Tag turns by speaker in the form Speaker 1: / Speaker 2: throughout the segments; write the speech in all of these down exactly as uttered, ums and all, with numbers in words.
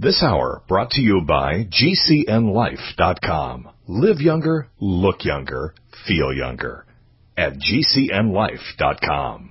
Speaker 1: This hour brought to you by G C N life dot com. Live younger, look younger, feel younger at G C N life dot com.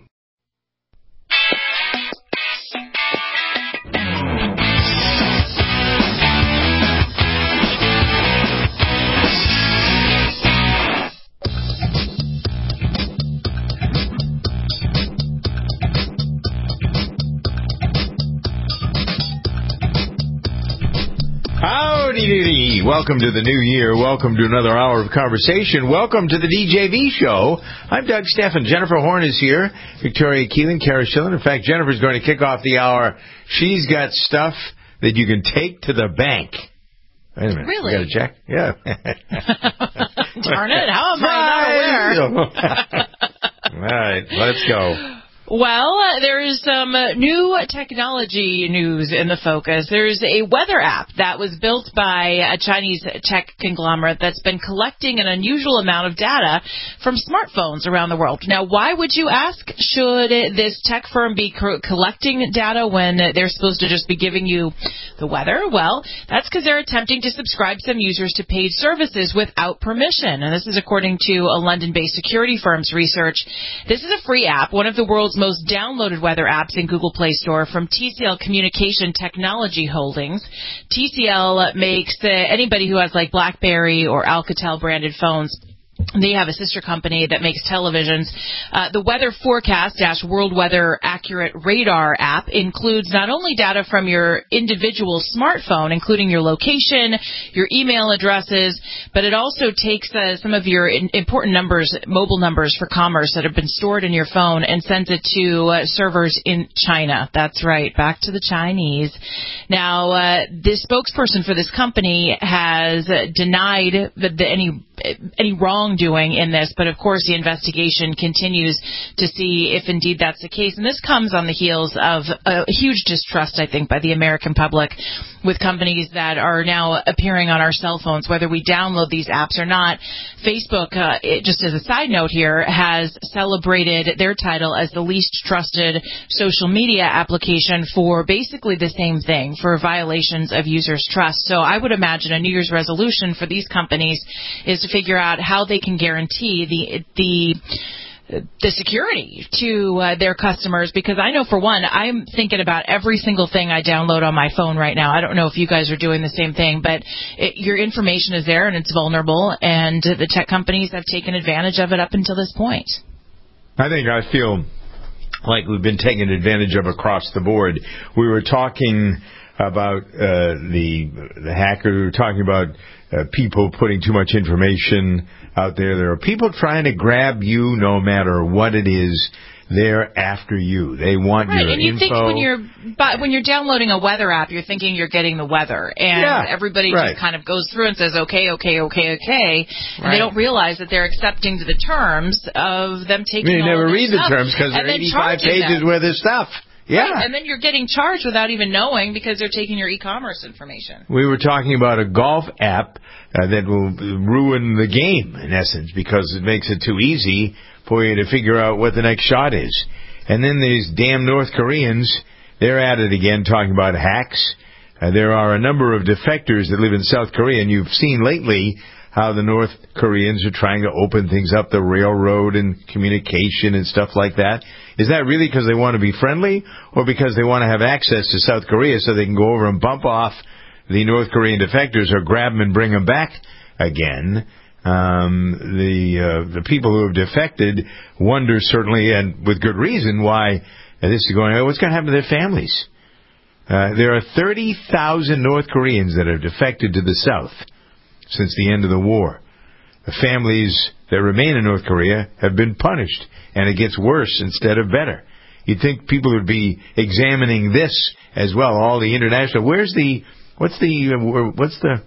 Speaker 2: Howdy-doody. Welcome to the new year. Welcome to another hour of conversation. Welcome to the D J V show. I'm Doug Steffen. Jennifer Horn is here. Victoria Keelan, Kara Schillen. In fact, Jennifer's going to kick off the hour. She's got stuff that you can take to the bank. Wait a minute.
Speaker 3: Really?
Speaker 2: You got to check? Yeah.
Speaker 3: Darn it. How am I not aware?
Speaker 2: All right. Let's go.
Speaker 3: Well, uh, there is some uh, new technology news in the focus. There's a weather app that was built by a Chinese tech conglomerate that's been collecting an unusual amount of data from smartphones around the world. Now, why would you ask? Should this tech firm be co- collecting data when they're supposed to just be giving you the weather? Well, that's because they're attempting to subscribe some users to paid services without permission. And this is according to a London-based security firm's research. This is a free app, one of the world's most downloaded weather apps in Google Play Store from T C L Communication Technology Holdings. T C L makes uh, anybody who has like BlackBerry or Alcatel branded phones. They have a sister company that makes televisions. Uh, the Weather Forecast dash World Weather Accurate Radar app includes not only data from your individual smartphone, including your location, your email addresses, but it also takes uh, some of your in- important numbers, mobile numbers for commerce that have been stored in your phone and sends it to uh, servers in China. That's right, back to the Chinese. Now, uh, the spokesperson for this company has uh, denied that the, any any wrongdoing in this, but of course the investigation continues to see if indeed that's the case. And this comes on the heels of a huge distrust, I think, by the American public with companies that are now appearing on our cell phones, whether we download these apps or not. Facebook, uh, it, just as a side note here, has celebrated their title as the least trusted social media application for basically the same thing, for violations of users' trust. So I would imagine a New Year's resolution for these companies is to figure out how they can guarantee the the the security to uh, their customers, because I know, for one, I'm thinking about every single thing I download on my phone right now. I don't know if you guys are doing the same thing, but it, your information is there and it's vulnerable, and the tech companies have taken advantage of it up until this point.
Speaker 2: I think I feel like we've been taken advantage of across the board. We were talking about uh, the the hacker. We were talking about uh, people putting too much information out there. There are people trying to grab you no matter what it is. They're after you. They want
Speaker 3: right,
Speaker 2: your
Speaker 3: and you
Speaker 2: info.
Speaker 3: think when you're but when you're downloading a weather app, you're thinking you're getting the weather, and
Speaker 2: yeah,
Speaker 3: everybody
Speaker 2: right.
Speaker 3: just kind of goes through and says, okay, okay, okay, okay, and
Speaker 2: right.
Speaker 3: they don't realize that they're accepting to the terms of them taking.
Speaker 2: You
Speaker 3: all
Speaker 2: never
Speaker 3: of
Speaker 2: read
Speaker 3: stuff
Speaker 2: the terms because they're eighty-five pages
Speaker 3: them.
Speaker 2: worth of stuff. Yeah.
Speaker 3: Right, and then you're getting charged without even knowing because they're taking your e-commerce information.
Speaker 2: We were talking about a golf app uh, that will ruin the game, in essence, because it makes it too easy for you to figure out what the next shot is. And then these damn North Koreans, they're at it again, talking about hacks. Uh, there are a number of defectors that live in South Korea, and you've seen lately how the North Koreans are trying to open things up, the railroad and communication and stuff like that. Is that really because they want to be friendly, or because they want to have access to South Korea so they can go over and bump off the North Korean defectors or grab them and bring them back again? Um, the uh, the people who have defected wonder, certainly, and with good reason, why this is going on. What's going to happen to their families? Uh, there are thirty thousand North Koreans that have defected to the South since the end of the war. The families that remain in North Korea have been punished, and it gets worse instead of better. You'd think people would be examining this as well, all the international. Where's the, what's the, uh, what's the,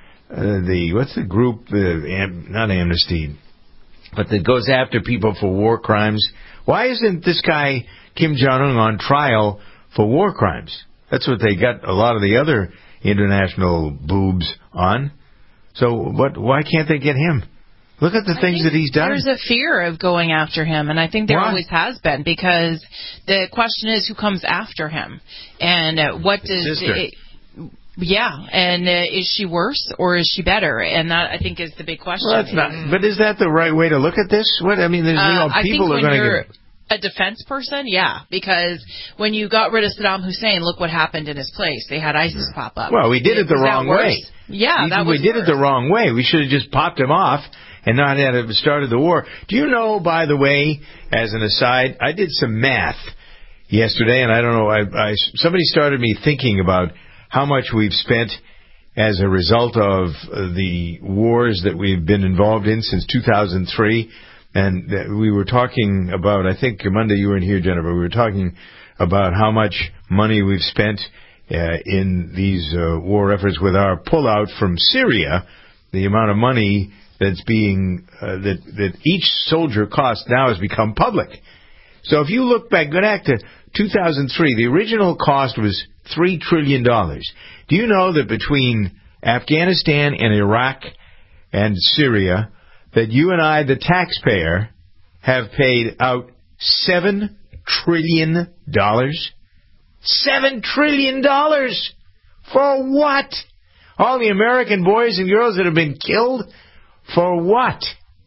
Speaker 2: uh, the, what's the group, uh, am, not Amnesty, but that goes after people for war crimes? Why isn't this guy, Kim Jong-un, on trial for war crimes? That's what they got a lot of the other international boobs on. So what? Why can't they get him? Look at the
Speaker 3: I
Speaker 2: things that he's done.
Speaker 3: There's a fear of going after him, and I think there
Speaker 2: Why?
Speaker 3: always has been, because the question is who comes after him, and uh, what
Speaker 2: His
Speaker 3: does
Speaker 2: sister.
Speaker 3: it, Yeah, and uh, is she worse or is she better? And that, I think, is the big question.
Speaker 2: Well, that's not, but is that the right way to look at this? What I mean, there's,
Speaker 3: uh,
Speaker 2: you know, people are going to get...
Speaker 3: A defense person, yeah, because when you got rid of Saddam Hussein, look what happened in his place. They had ISIS pop up.
Speaker 2: Well, we did it the wrong way.
Speaker 3: Yeah,
Speaker 2: we,
Speaker 3: that was
Speaker 2: we did
Speaker 3: worse.
Speaker 2: it the wrong way. We should have just popped him off and not had it started the war. Do you know, by the way, as an aside, I did some math yesterday, and I don't know, I, I somebody started me thinking about how much we've spent as a result of the wars that we've been involved in since two thousand three. And we were talking about, I think Monday you weren't here, Jennifer, we were talking about how much money we've spent uh, in these uh, war efforts with our pullout from Syria, the amount of money that's being, uh, that, that each soldier costs now has become public. So if you look back, go back to two thousand three, the original cost was three trillion dollars. Do you know that between Afghanistan and Iraq and Syria, that you and I, the taxpayer, have paid out seven trillion dollars? Seven trillion dollars! For what? All the American boys and girls that have been killed? For what?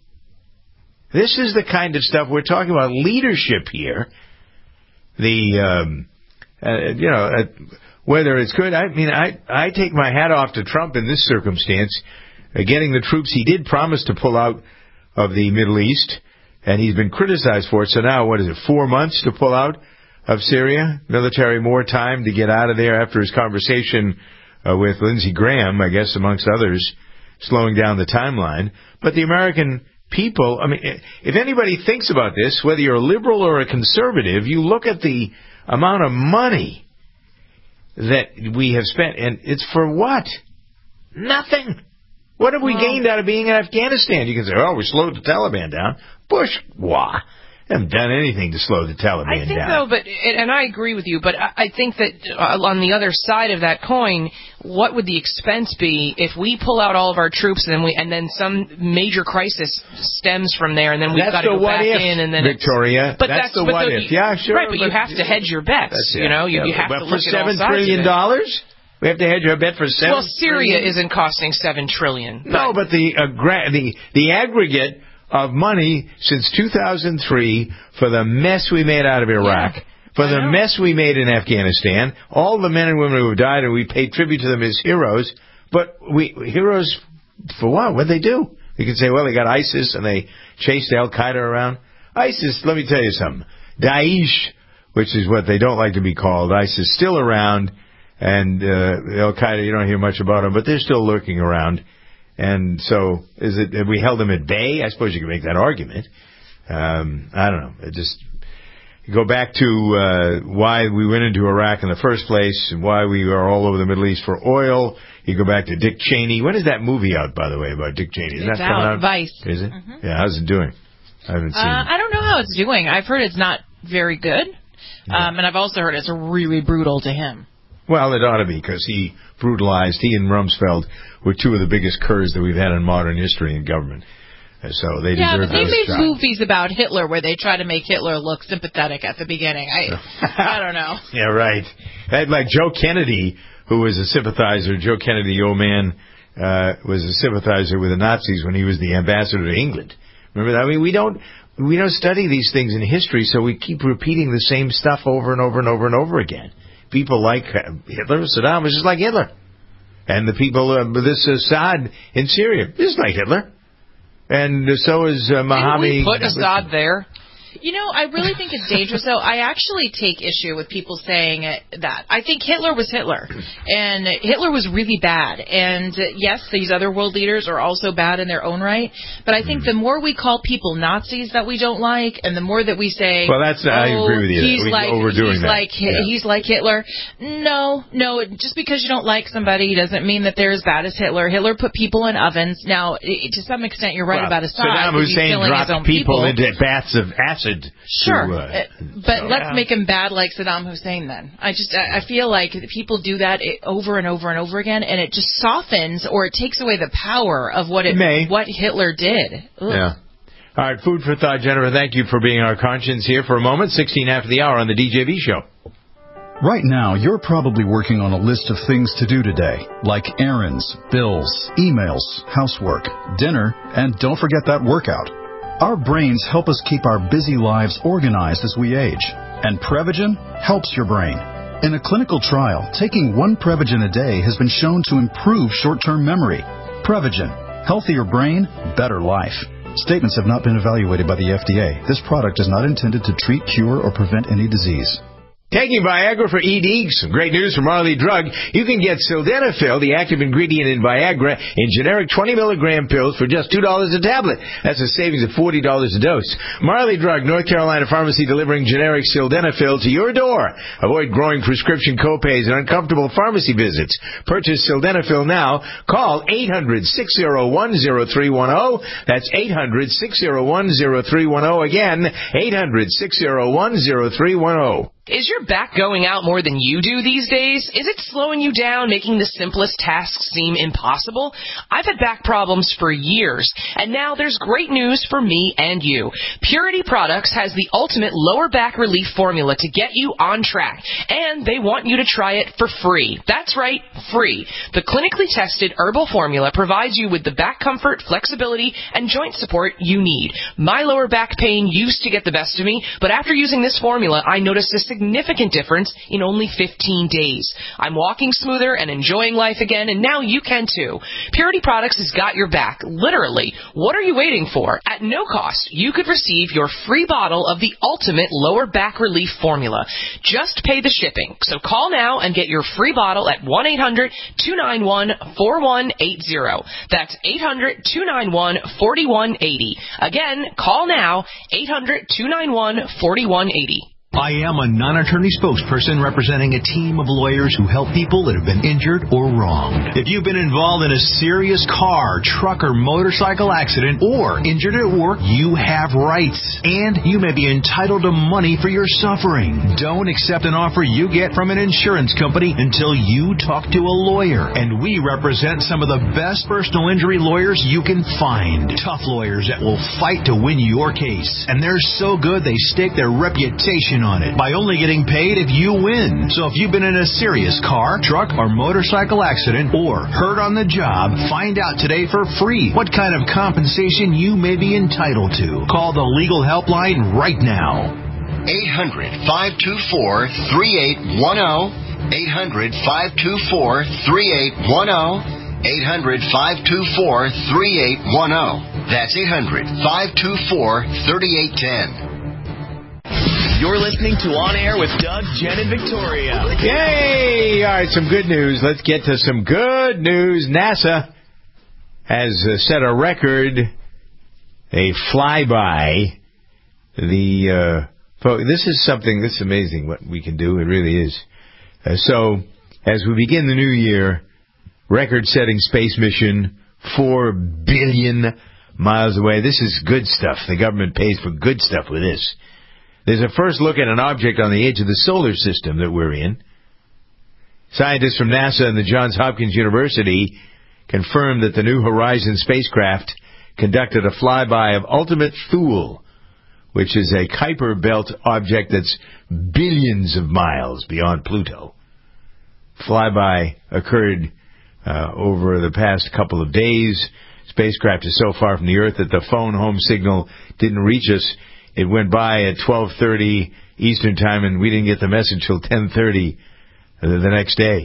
Speaker 2: This is the kind of stuff we're talking about. Leadership here. The, um, uh, you know, uh, whether it's good. I mean, I, I take my hat off to Trump in this circumstance. Uh, getting the troops, he did promise to pull out of the Middle East, and he's been criticized for it. So now, what is it, four months to pull out of Syria? Military more time to get out of there after his conversation uh, with Lindsey Graham, I guess, amongst others, slowing down the timeline. But the American people, I mean, if anybody thinks about this, whether you're a liberal or a conservative, you look at the amount of money that we have spent, and it's for what? Nothing. What have we well, gained out of being in Afghanistan? You can say, oh, we slowed the Taliban down. Bourgeois. Haven't done anything to slow the Taliban down.
Speaker 4: I think, down. though, but, and I agree with you, but I think that on the other side of that coin, what would the expense be if we pull out all of our troops and then we, and then some major crisis stems from there, and then we've got to go back
Speaker 2: if,
Speaker 4: in, and then
Speaker 2: Victoria.
Speaker 4: But
Speaker 2: that's,
Speaker 4: that's
Speaker 2: the
Speaker 4: but
Speaker 2: what
Speaker 4: the,
Speaker 2: if. Yeah, sure.
Speaker 4: Right, but, but you have to hedge your bets. You know, you,
Speaker 2: yeah,
Speaker 4: you have
Speaker 2: but
Speaker 4: to look at all sides of it.
Speaker 2: for seven trillion dollars? We have to hedge our bet for seven.
Speaker 4: Well, Syria trillion? Isn't costing seven trillion.
Speaker 2: But no, but the uh, gra- the the aggregate of money since two thousand three for the mess we made out of Iraq, yeah, for I the know. mess we made in Afghanistan, all the men and women who have died, and we paid tribute to them as heroes. But we heroes for what? What'd they do? You can say, well, they got ISIS and they chased Al Qaeda around. ISIS, let me tell you something. Daesh, which is what they don't like to be called, ISIS, still around. And uh, Al Qaeda, you don't hear much about them, but they're still lurking around. And so, is it? Have we held them at bay? I suppose you could make that argument. Um, I don't know. It just you go back to uh, why we went into Iraq in the first place, and why we are all over the Middle East for oil. You go back to Dick Cheney. When is that movie out, by the way, about Dick Cheney? Is
Speaker 3: it's
Speaker 2: that coming
Speaker 3: out,
Speaker 2: out?
Speaker 3: Vice.
Speaker 2: Is it?
Speaker 3: Mm-hmm.
Speaker 2: Yeah. How's it doing? I haven't seen.
Speaker 3: Uh,
Speaker 2: it.
Speaker 3: I don't know how it's doing. I've heard it's not very good, yeah. um, and I've also heard it's really brutal to him.
Speaker 2: Well, it ought to be, because he brutalized, he and Rumsfeld were two of the biggest curs that we've had in modern history in government. So they
Speaker 3: yeah,
Speaker 2: deserve
Speaker 3: but they made
Speaker 2: shot.
Speaker 3: movies about Hitler where they try to make Hitler look sympathetic at the beginning. I I don't know.
Speaker 2: Yeah, right. Like Joe Kennedy, who was a sympathizer, Joe Kennedy, the old man, uh, was a sympathizer with the Nazis when he was the ambassador to England. Remember that? I mean, we don't we don't study these things in history, so we keep repeating the same stuff over and over and over and over again. People like Hitler, Saddam was just like Hitler. And the people, uh, this Assad in Syria, just like Hitler. And so is uh, Mohammed.
Speaker 4: Didn't we put Assad there?
Speaker 3: You know, I really think it's dangerous, though. I actually take issue with people saying that. I think Hitler was Hitler, and Hitler was really bad. And, uh, yes, these other world leaders are also bad in their own right, but I think mm. the more we call people Nazis that we don't like, and the more that we say,
Speaker 2: well, that's
Speaker 3: oh,
Speaker 2: I agree with you.
Speaker 3: He's
Speaker 2: We're
Speaker 3: like,
Speaker 2: overdoing
Speaker 3: he's
Speaker 2: that.
Speaker 3: Like,
Speaker 2: yeah.
Speaker 3: He's like Hitler. No, no, just because you don't like somebody doesn't mean that they're as bad as Hitler. Hitler put people in ovens. Now, it, to some extent, you're right
Speaker 2: well,
Speaker 3: about Assad.
Speaker 2: Saddam Hussein dropped people, people into baths of acid.
Speaker 3: Sure.
Speaker 2: To, uh,
Speaker 3: but
Speaker 2: so,
Speaker 3: let's
Speaker 2: yeah.
Speaker 3: make him bad like Saddam Hussein then. I just I feel like people do that over and over and over again, and it just softens or it takes away the power of what it
Speaker 2: May.
Speaker 3: what Hitler did. Ugh.
Speaker 2: Yeah. All right, food for thought, Jennifer. Thank you for being our conscience here for a moment. sixteen after the hour on the D J V Show.
Speaker 5: Right now, you're probably working on a list of things to do today, like errands, bills, emails, housework, dinner, and don't forget that workout. Our brains help us keep our busy lives organized as we age, and Prevagen helps your brain. In a clinical trial, taking one Prevagen a day has been shown to improve short-term memory. Prevagen, healthier brain, better life. Statements have not been evaluated by the F D A. This product is not intended to treat, cure, or prevent any disease.
Speaker 2: Taking Viagra for E D, some great news from Marley Drug. You can get Sildenafil, the active ingredient in Viagra, in generic twenty milligram pills for just two dollars a tablet. That's a savings of forty dollars a dose. Marley Drug, North Carolina pharmacy delivering generic Sildenafil to your door. Avoid growing prescription copays and uncomfortable pharmacy visits. Purchase Sildenafil now. Call eight hundred, six oh one, oh three one oh. That's eight hundred, six oh one, oh three one oh. Again, eight hundred, six oh one, oh three one oh.
Speaker 4: Is your back going out more than you do these days? Is it slowing you down, making the simplest tasks seem impossible? I've had back problems for years, and now there's great news for me and you. Purity Products has the ultimate lower back relief formula to get you on track, and they want you to try it for free. That's right, free. The clinically tested herbal formula provides you with the back comfort, flexibility, and joint support you need. My lower back pain used to get the best of me, but after using this formula, I noticed a significant difference in only fifteen days. I'm walking smoother and enjoying life again, and now you can too. Purity Products has got your back, literally. What are you waiting for? At no cost, you could receive your free bottle of the ultimate lower back relief formula. Just pay the shipping. So call now and get your free bottle at one eight hundred, two nine one, four one eight zero. That's eight hundred, two nine one, four one eight zero. Again, call now, eight hundred, two nine one, four one eight zero.
Speaker 6: I am a non-attorney spokesperson representing a team of lawyers who help people that have been injured or wronged. If you've been involved in a serious car, truck, or motorcycle accident or injured at work, you have rights, and you may be entitled to money for your suffering. Don't accept an offer you get from an insurance company until you talk to a lawyer, and we represent some of the best personal injury lawyers you can find. Tough lawyers that will fight to win your case, and they're so good they stake their reputation on it by only getting paid if you win. So if you've been in a serious car, truck, or motorcycle accident or hurt on the job, find out today for free what kind of compensation you may be entitled to. Call the legal helpline right now.
Speaker 7: eight hundred, five two four, three eight one zero. eight hundred, five two four, three eight one zero. eight hundred, five two four, three eight one zero. That's eight hundred, five two four, three eight one zero.
Speaker 8: You're listening to On Air with Doug, Jen, and Victoria.
Speaker 2: Yay! All right, some good news. Let's get to some good news. NASA has uh, set a record, a flyby. The uh, this is something that's amazing what we can do. It really is. Uh, so, as we begin the new year, record-setting space mission, four billion miles away. This is good stuff. The government pays for good stuff with this. There's a first look at an object on the edge of the solar system that we're in. Scientists from NASA and the Johns Hopkins University confirmed that the New Horizons spacecraft conducted a flyby of Ultimate Thule, which is a Kuiper Belt object that's billions of miles beyond Pluto. Flyby occurred uh, over the past couple of days. Spacecraft is so far from the Earth that the phone home signal didn't reach us. It went by at twelve thirty Eastern Time, and we didn't get the message till ten thirty the next day.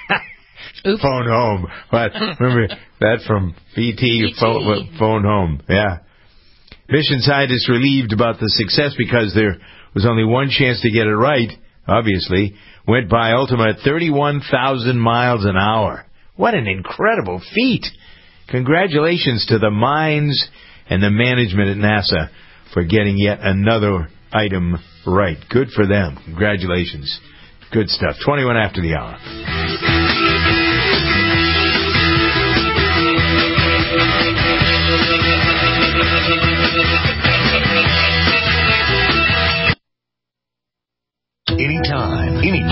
Speaker 2: Phone home. But remember that from B T, phone, phone home. Yeah. Mission scientists relieved about the success because there was only one chance to get it right, obviously. Went by Ultima at thirty-one thousand miles an hour. What an incredible feat. Congratulations to the minds and the management at NASA for getting yet another item right. Good for them. Congratulations. Good stuff. twenty-one after the hour.
Speaker 1: Anytime, any place,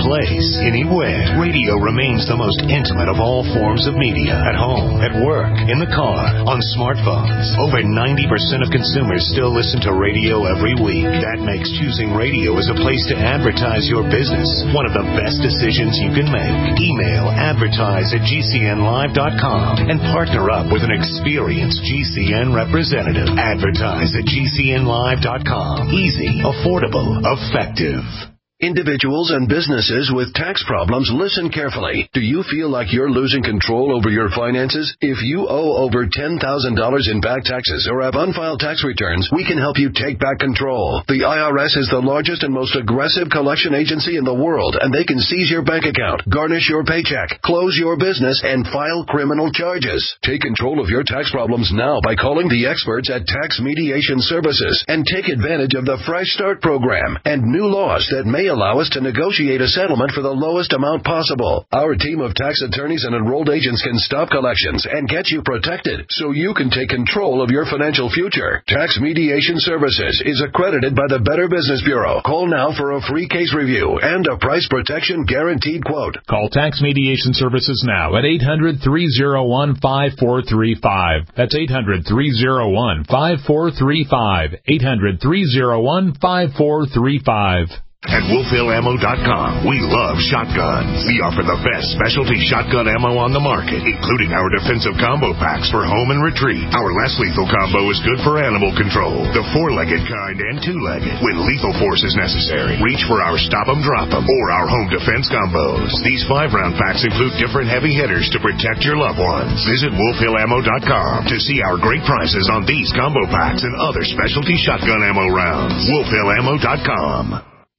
Speaker 9: place, anywhere. Radio remains the most intimate of all forms of media. At home, at work, in the car, on smartphones. Over ninety percent of consumers still listen to radio every week. That makes choosing radio as a place to advertise your business one of the best decisions you can make. Email advertise at G C N live dot com and partner up with an experienced G C N representative. Advertise at G C N live dot com. Easy, affordable, effective.
Speaker 10: Individuals and businesses with tax problems, listen carefully. Do you feel like you're losing control over your finances? If you owe over ten thousand dollars in back taxes or have unfiled tax returns, we can help you take back control. The I R S is the largest and most aggressive collection agency in the world, and they can seize your bank account, garnish your paycheck, close your business, and file criminal charges. Take control of your tax problems now by calling the experts at Tax Mediation Services and take advantage of the Fresh Start program and new laws that may allow us to negotiate a settlement for the lowest amount possible. Our team of tax attorneys and enrolled agents can stop collections and get you protected so you can take control of your financial future. Tax Mediation Services is accredited by the Better Business Bureau. Call now for a free case review and a price protection guaranteed quote.
Speaker 11: Call Tax Mediation Services now at eight hundred, three oh one, five four three five. That's eight hundred, three oh one, five four three five. eight hundred, three oh one, five four three five.
Speaker 9: At Wolf Hill Ammo dot com, we love shotguns. We offer the best specialty shotgun ammo on the market, including our defensive combo packs for home and retreat. Our less lethal combo is good for animal control, the four-legged kind and two-legged. When lethal force is necessary, reach for our Stop 'em, Drop 'em, or our home defense combos. These five-round packs include different heavy hitters to protect your loved ones. Visit Wolf Hill Ammo dot com to see our great prices on these combo packs and other specialty shotgun ammo rounds. Wolf Hill Ammo dot com.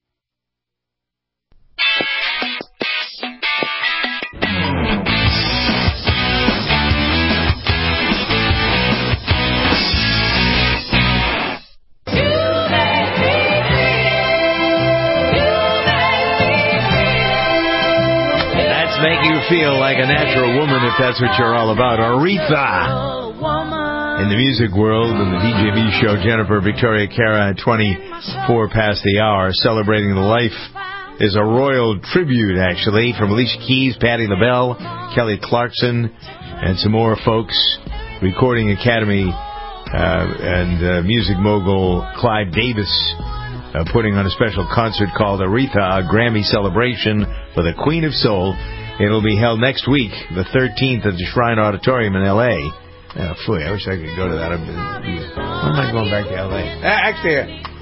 Speaker 2: Make you feel like a natural woman if that's what you're all about. Aretha in the music world and the D J V show. Jennifer Victoria Cara at twenty-four past the hour, celebrating the life is a royal tribute actually from Alicia Keys, Patti LaBelle, Kelly Clarkson, and some more folks. Recording Academy uh, and uh, music mogul Clive Davis uh, putting on a special concert called Aretha, a Grammy celebration for the Queen of Soul. It'll be held next week, the thirteenth, at the Shrine Auditorium in L A Oh, phew, I wish I could go to that. When am I going back to L A? Actually,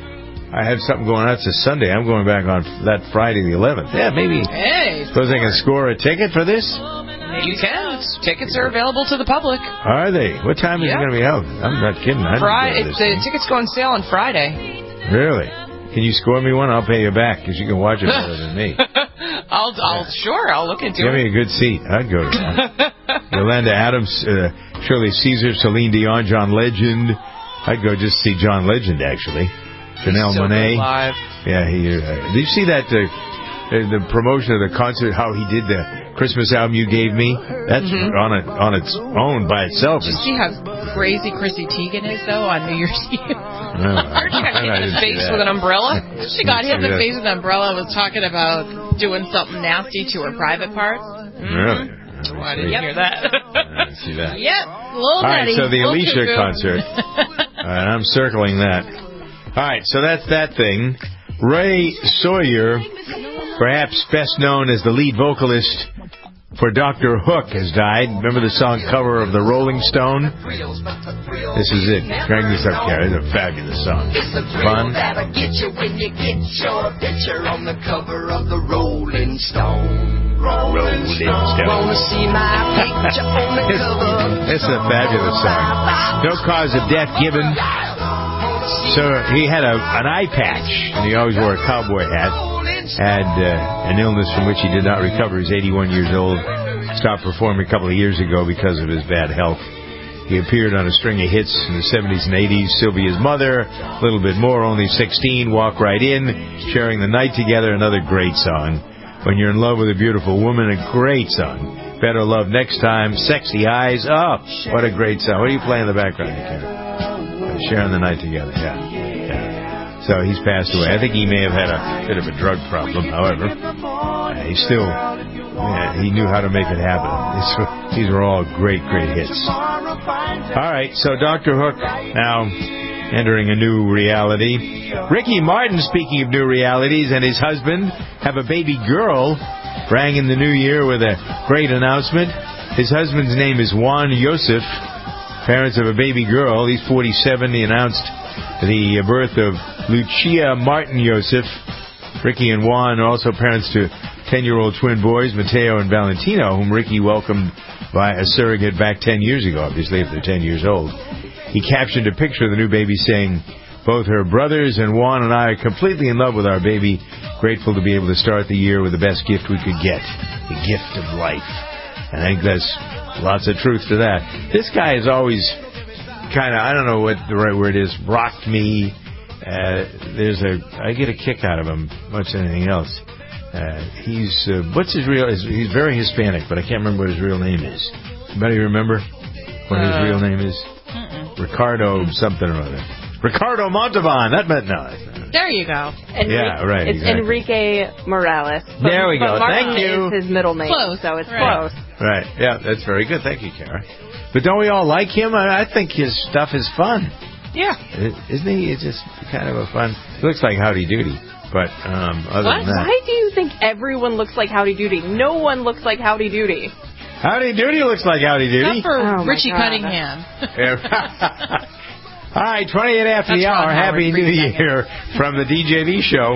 Speaker 2: I have something going on. It's a Sunday. I'm going back on that Friday the eleventh. Yeah, maybe.
Speaker 4: Hey.
Speaker 2: Suppose I can score a ticket for this?
Speaker 4: You can. Tickets are available to the public.
Speaker 2: Are they? What time is
Speaker 4: yeah.
Speaker 2: it going to be out? I'm not kidding. I
Speaker 4: Friday. The tickets go on sale on Friday.
Speaker 2: Really? Can you score me one? I'll pay you back because you can watch it better than me.
Speaker 4: I'll, I'll yeah. Sure, I'll look into
Speaker 2: Give
Speaker 4: it.
Speaker 2: Give me a good seat. I'd go to that. Yolanda Adams, uh, Shirley Caesar, Celine Dion, John Legend. I'd go just see John Legend, actually. Janelle Monáe. Yeah, he. Uh, did you see that? Uh, the promotion of the concert, how he did the Christmas album you gave me? That's mm-hmm. on it on its own by itself.
Speaker 3: Did you see how crazy Chrissy Teigen is though on New Year's Eve?
Speaker 2: No,
Speaker 4: Her got hit in the face with an umbrella.
Speaker 3: She got hit in the face with an umbrella and was talking about doing something nasty to her private parts.
Speaker 2: Mm-hmm. Really?
Speaker 3: Oh, I didn't yep. hear that.
Speaker 2: I didn't see that.
Speaker 3: Yep, a little
Speaker 2: All right,
Speaker 3: nutty,
Speaker 2: so the Alicia
Speaker 3: cuckoo.
Speaker 2: concert. All right, I'm circling that. All right, so that's that thing. Ray Sawyer, perhaps best known as the lead vocalist for Doctor Hook, has died. Remember the song cover of the Rolling Stone? This is it. Crank this up, Carrie. It's a fabulous song. Fun.
Speaker 12: That'll get you when you get your picture on the cover of the Rolling Stone. Rolling Stone. Wanna see my picture on the cover?
Speaker 2: It's a fabulous song. No cause of death given. So he had a, an eye patch, and he always wore a cowboy hat. Had uh, an illness from which he did not recover. He's eighty-one years old. Stopped performing a couple of years ago because of his bad health. He appeared on a string of hits in the seventies and eighties. Sylvia's Mother, a little bit more, Only sixteen, Walk Right In, Sharing the Night Together, another great song. When You're in Love with a Beautiful Woman, a great song. Better Love Next Time, Sexy Eyes, oh, what a great song. What are you playing in the background, you can? Sharing the Night Together, yeah. yeah. So he's passed away. I think he may have had a bit of a drug problem, however. yeah, he still, yeah, he knew how to make it happen. These, these were all great, great hits. All right, so Doctor Hook now entering a new reality. Ricky Martin, speaking of new realities, and his husband have a baby girl, rang in the new year with a great announcement. His husband's name is Juan Yosef, parents of a baby girl. He's forty-seven. He announced the birth of Lucia Martin Yosef. Ricky and Juan are also parents to ten-year-old twin boys, Mateo and Valentino, whom Ricky welcomed by a surrogate back ten years ago, obviously, if they're ten years old. He captioned a picture of the new baby saying, "Both her brothers and Juan and I are completely in love with our baby. Grateful to be able to start the year with the best gift we could get, the gift of life." I think there's lots of truth to that. This guy is always kind of, I don't know what the right word is, rocked me. Uh, there's a, I get a kick out of him much than anything else. Uh, he's, uh, what's his real, he's very Hispanic, but I can't remember what his real name is. Anybody remember what his
Speaker 3: uh,
Speaker 2: real name is?
Speaker 3: Mm-mm.
Speaker 2: Ricardo something or other. Ricardo Montalban. That meant no.
Speaker 3: There you go.
Speaker 13: Enrique,
Speaker 2: yeah, right.
Speaker 13: It's
Speaker 2: exactly.
Speaker 13: Enrique Morales. But,
Speaker 2: there we go.
Speaker 13: But Martin
Speaker 2: Thank you.
Speaker 13: is his middle name,
Speaker 3: Close.
Speaker 13: so it's
Speaker 3: Right.
Speaker 13: close.
Speaker 2: Right. Yeah, that's very good. Thank you, Kara. But don't we all like him? I, I think his stuff is fun.
Speaker 3: Yeah.
Speaker 2: Isn't he? It's just kind of a fun. He looks like Howdy Doody, but um, other
Speaker 13: What?
Speaker 2: than that,
Speaker 13: Why do you think everyone looks like Howdy Doody? No one looks like Howdy Doody.
Speaker 2: Howdy Doody looks like Howdy Doody.
Speaker 3: Except for
Speaker 13: Oh, my
Speaker 3: Richie
Speaker 13: God.
Speaker 3: Cunningham.
Speaker 2: All right, twenty-eight after
Speaker 3: That's
Speaker 2: the hour.
Speaker 3: Ron Howard,
Speaker 2: Happy New
Speaker 3: Richie
Speaker 2: Year from the D J V show.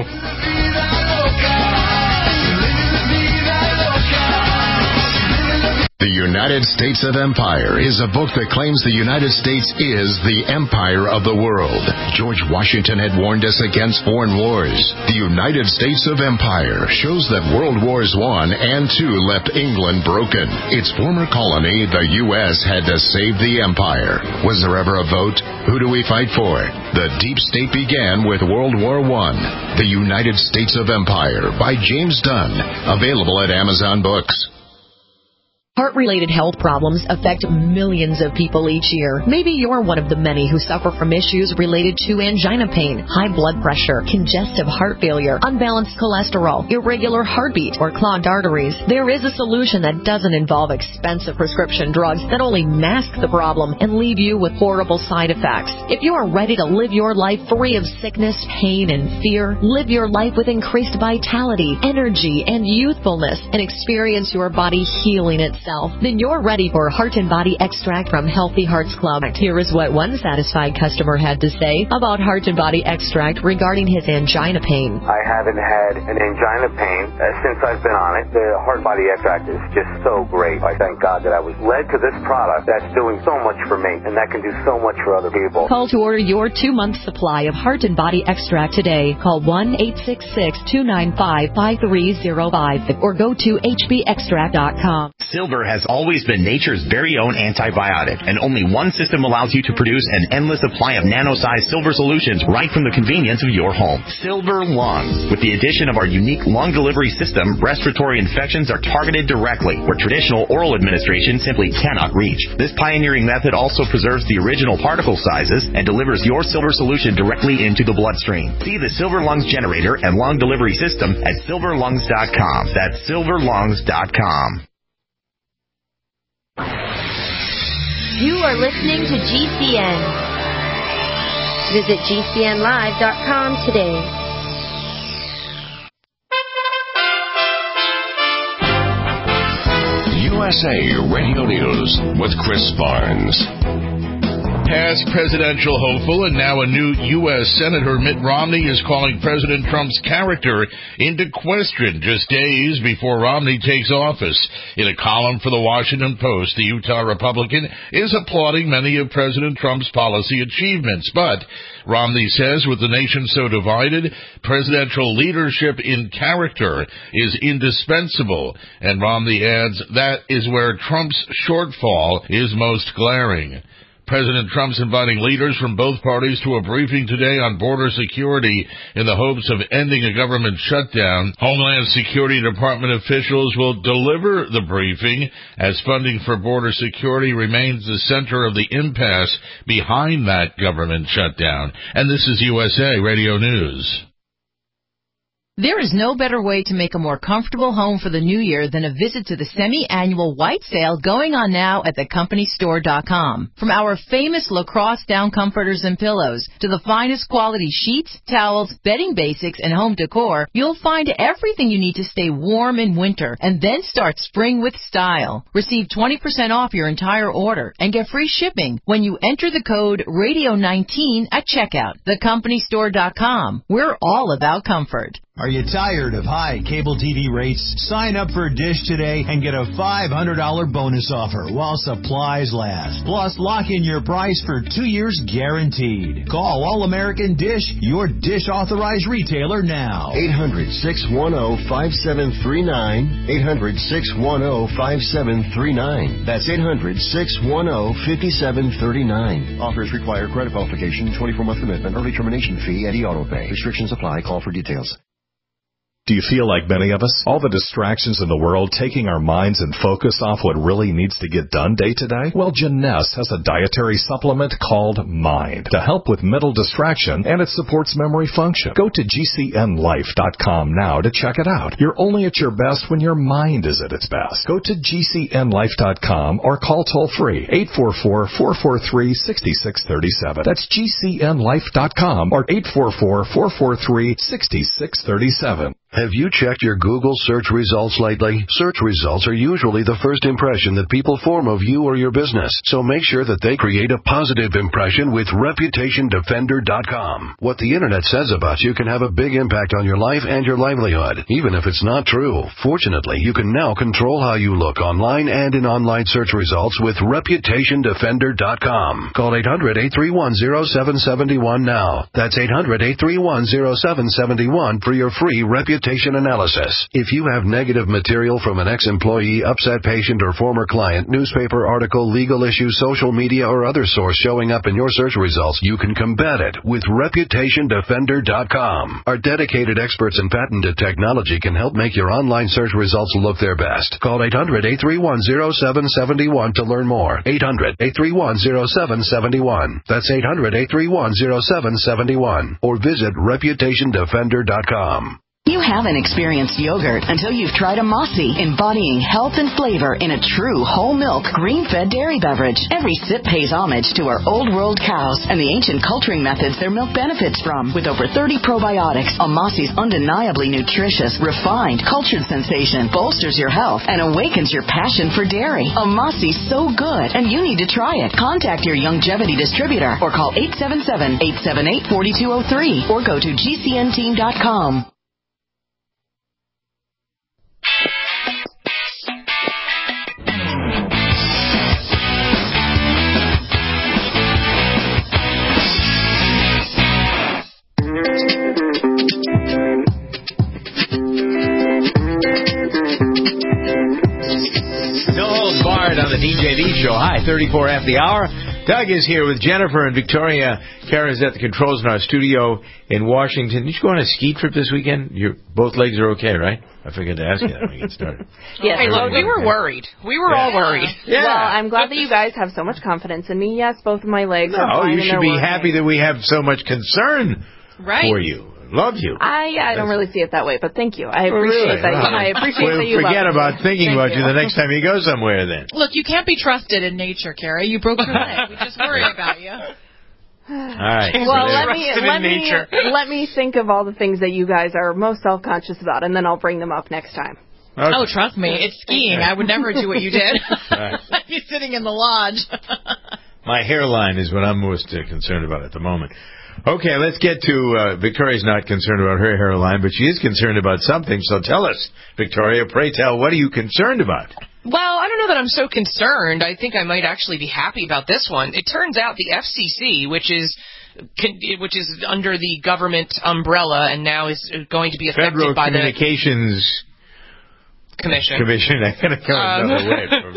Speaker 14: The United States of Empire is a book that claims the United States is the empire of the world. George Washington had warned us against foreign wars. The United States of Empire shows that World Wars One and Two left England broken. Its former colony, the U S, had to save the empire. Was there ever a vote? Who do we fight for? The deep state began with World War One. The United States of Empire by James Dunn. Available at Amazon Books.
Speaker 15: Heart-related health problems affect millions of people each year. Maybe you're one of the many who suffer from issues related to angina pain, high blood pressure, congestive heart failure, unbalanced cholesterol, irregular heartbeat, or clogged arteries. There is a solution that doesn't involve expensive prescription drugs that only mask the problem and leave you with horrible side effects. If you are ready to live your life free of sickness, pain, and fear, live your life with increased vitality, energy, and youthfulness, and experience your body healing itself, then you're ready for Heart and Body Extract from Healthy Hearts Club. Here is what one satisfied customer had to say about Heart and Body Extract regarding his angina pain.
Speaker 16: I haven't had an angina pain uh, since I've been on it. The Heart and Body Extract is just so great. I thank God that I was led to this product that's doing so much for me, and that can do so much for other people.
Speaker 15: Call to order your two-month supply of Heart and Body Extract today. Call one eight six six, two nine five, five three zero five or go to h b extract dot com.
Speaker 17: Silver has always been nature's very own antibiotic, and only one system allows you to produce an endless supply of nano-sized silver solutions right from the convenience of your home. Silver Lungs. With the addition of our unique lung delivery system, respiratory infections are targeted directly, where traditional oral administration simply cannot reach. This pioneering method also preserves the original particle sizes and delivers your silver solution directly into the bloodstream. See the Silver Lungs generator and lung delivery system at silver lungs dot com. That's silver lungs dot com.
Speaker 18: You are listening to G C N. Visit G C N live dot com today.
Speaker 19: U S A Radio News with Chris Barnes.
Speaker 20: Past presidential hopeful and now a new U S Senator Mitt Romney is calling President Trump's character into question just days before Romney takes office. In a column for the Washington Post, the Utah Republican is applauding many of President Trump's policy achievements, but Romney says with the nation so divided, presidential leadership in character is indispensable, and Romney adds that is where Trump's shortfall is most glaring. President Trump's inviting leaders from both parties to a briefing today on border security in the hopes of ending a government shutdown. Homeland Security Department officials will deliver the briefing as funding for border security remains the center of the impasse behind that government shutdown. And this is U S A Radio News.
Speaker 21: There is no better way to make a more comfortable home for the new year than a visit to the semi-annual white sale going on now at the company store dot com. From our famous lacrosse down comforters and pillows to the finest quality sheets, towels, bedding basics, and home decor, you'll find everything you need to stay warm in winter and then start spring with style. Receive twenty percent off your entire order and get free shipping when you enter the code radio nineteen at checkout. the company store dot com. We're all about comfort.
Speaker 6: Are you tired of high cable T V rates? Sign up for Dish today and get a five hundred dollars bonus offer while supplies last. Plus, lock in your price for two years guaranteed. Call All-American Dish, your Dish authorized retailer now.
Speaker 10: eight hundred, six one zero, five seven three nine. eight hundred, six one zero, five seven three nine. That's eight hundred, six one zero, five seven three nine. Offers require credit qualification, twenty-four month commitment, early termination fee, and e-auto pay. Restrictions apply. Call for details.
Speaker 1: Do you feel like many of us? All the distractions in the world taking our minds and focus off what really needs to get done day to day? Well, Jeunesse has a dietary supplement called Mind to help with mental distraction, and it supports memory function. Go to G C N life dot com now to check it out. You're only at your best when your mind is at its best. Go to G C N life dot com or call toll free eight four four, four four three, six six three seven. That's G C N life dot com or eight four four, four four three, six six three seven.
Speaker 10: Have you checked your Google search results lately? Search results are usually the first impression that people form of you or your business, so make sure that they create a positive impression with reputation defender dot com. What the Internet says about you can have a big impact on your life and your livelihood, even if it's not true. Fortunately, you can now control how you look online and in online search results with reputation defender dot com. Call eight hundred, eight three one, zero seven seven one now. That's eight hundred, eight three one, zero seven seven one for your free reputation analysis. If you have negative material from an ex-employee, upset patient, or former client, newspaper article, legal issue, social media, or other source showing up in your search results, you can combat it with reputation defender dot com. Our dedicated experts in patented technology can help make your online search results look their best. Call eight hundred, eight three one, zero seven seven one to learn more. eight hundred, eight three one, zero seven seven one. That's eight hundred, eight three one, zero seven seven one. Or visit reputation defender dot com.
Speaker 22: You haven't experienced yogurt until you've tried a Mossy, embodying health and flavor in a true whole milk, green-fed dairy beverage. Every sip pays homage to our old world cows and the ancient culturing methods their milk benefits from. With over thirty probiotics, a Mossy's undeniably nutritious, refined, cultured sensation bolsters your health and awakens your passion for dairy. A Mossy's so good, and you need to try it. Contact your Youngevity distributor or call eight seven seven, eight seven eight, four two zero three or go to G C N team dot com.
Speaker 2: On the D J V show. Hi, thirty-four after the hour. Doug is here with Jennifer and Victoria. Kara's at the controls in our studio in Washington. Did you go on a ski trip this weekend? Your both legs are okay, right? I forgot to ask you that when we get started.
Speaker 4: Yes, hey, look, we were worried. We were yeah. all worried.
Speaker 13: Yeah. Well, I'm glad that you guys have so much confidence in me. Yes, both of my legs
Speaker 2: no,
Speaker 13: are fine.
Speaker 2: Oh, you should be
Speaker 13: working.
Speaker 2: happy that we have so much concern
Speaker 13: right.
Speaker 2: for you. Love you.
Speaker 13: I yeah, I don't really see it that way, but thank you. I appreciate
Speaker 2: really?
Speaker 13: that.
Speaker 2: Wow.
Speaker 13: I appreciate
Speaker 2: well,
Speaker 13: that you
Speaker 2: forget
Speaker 13: love
Speaker 2: about
Speaker 13: me.
Speaker 2: thinking
Speaker 13: thank
Speaker 2: about
Speaker 13: you.
Speaker 2: you the next time you go somewhere. Then
Speaker 3: look, you can't be trusted in nature, Kara. You broke your leg. We just worry about you.
Speaker 2: All right.
Speaker 13: Well, let me let me
Speaker 4: nature.
Speaker 13: let me think of all the things that you guys are most self-conscious about, and then I'll bring them up next time.
Speaker 3: Okay. Oh, trust me, it's skiing. I would never do what you did. Right. I'd be sitting in the lodge.
Speaker 2: My hairline is what I'm most uh, concerned about at the moment. Okay, let's get to, uh, Victoria's not concerned about her hairline, but she is concerned about something, so tell us, Victoria, pray tell, what are you concerned about?
Speaker 4: Well, I don't know that I'm so concerned. I think I might actually be happy about this one. It turns out the F C C, which is which is under the government umbrella and now is going to be affected
Speaker 2: Federal
Speaker 4: by
Speaker 2: Communications
Speaker 4: the... Commission.
Speaker 2: Commission. I'm going to go
Speaker 4: um,
Speaker 2: another way. From it.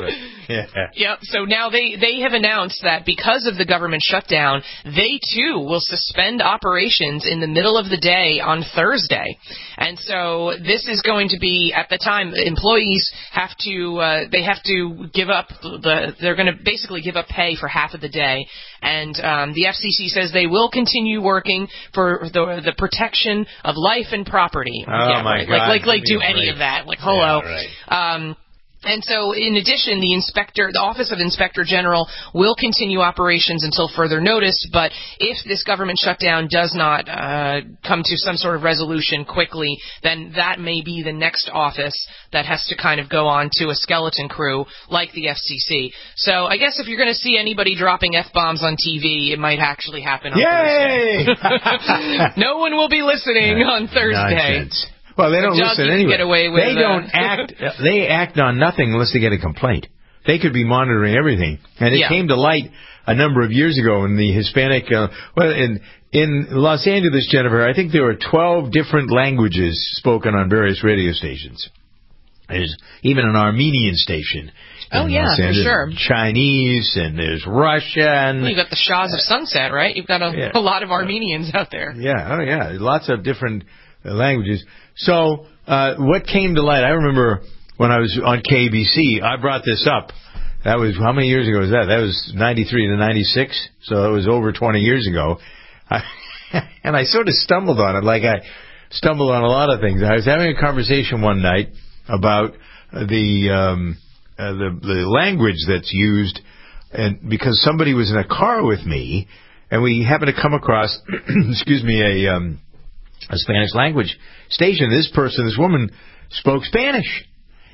Speaker 2: Yeah.
Speaker 4: Yep. So now they, they have announced that because of the government shutdown, they too will suspend operations in the middle of the day on Thursday. And so this is going to be, at the time, employees have to, uh, they have to give up the, they're going to basically give up pay for half of the day. And um, the F C C says they will continue working for the the protection of life and property.
Speaker 2: Oh,
Speaker 4: yeah,
Speaker 2: my
Speaker 4: right.
Speaker 2: God.
Speaker 4: Like, like, like do
Speaker 2: Great.
Speaker 4: any of that. Like, hello.
Speaker 2: Yeah, right.
Speaker 4: Um, And so, in addition, the inspector, the Office of Inspector General will continue operations until further notice, but if this government shutdown does not uh, come to some sort of resolution quickly, then that may be the next office that has to kind of go on to a skeleton crew like the F C C. So I guess if you're going to see anybody dropping F-bombs on T V, it might actually happen on
Speaker 2: Yay!
Speaker 4: Thursday. No one will be listening on Thursday.
Speaker 2: Nonsense. Well, they don't
Speaker 4: Doug,
Speaker 2: listen
Speaker 4: you can
Speaker 2: anyway.
Speaker 4: get away with
Speaker 2: they
Speaker 4: that.
Speaker 2: don't act. They act on nothing unless they get a complaint. They could be monitoring everything, and it
Speaker 4: Yeah.
Speaker 2: came to light a number of years ago in the Hispanic. Uh, well, in in Los Angeles, Jennifer, I think there were twelve different languages spoken on various radio stations. There's even an Armenian station.
Speaker 4: Oh,
Speaker 2: in
Speaker 4: yeah,
Speaker 2: Los
Speaker 4: for
Speaker 2: Angeles.
Speaker 4: sure.
Speaker 2: Chinese, and there's Russian.
Speaker 4: Well, you've got the Shahs of Sunset, right? You've got a,
Speaker 2: Yeah.
Speaker 4: a lot of Armenians out there.
Speaker 2: Yeah, oh yeah, lots of different uh, languages. So, uh, what came to light, I remember when I was on K B C, I brought this up. That was, how many years ago was that? That was ninety-three to ninety-six, so it was over twenty years ago. I, and I sort of stumbled on it, like I stumbled on a lot of things. I was having a conversation one night about the, um, uh, the, the language that's used, and because somebody was in a car with me, and we happened to come across, excuse me, a, um, a Spanish language station. This person, this woman, spoke Spanish.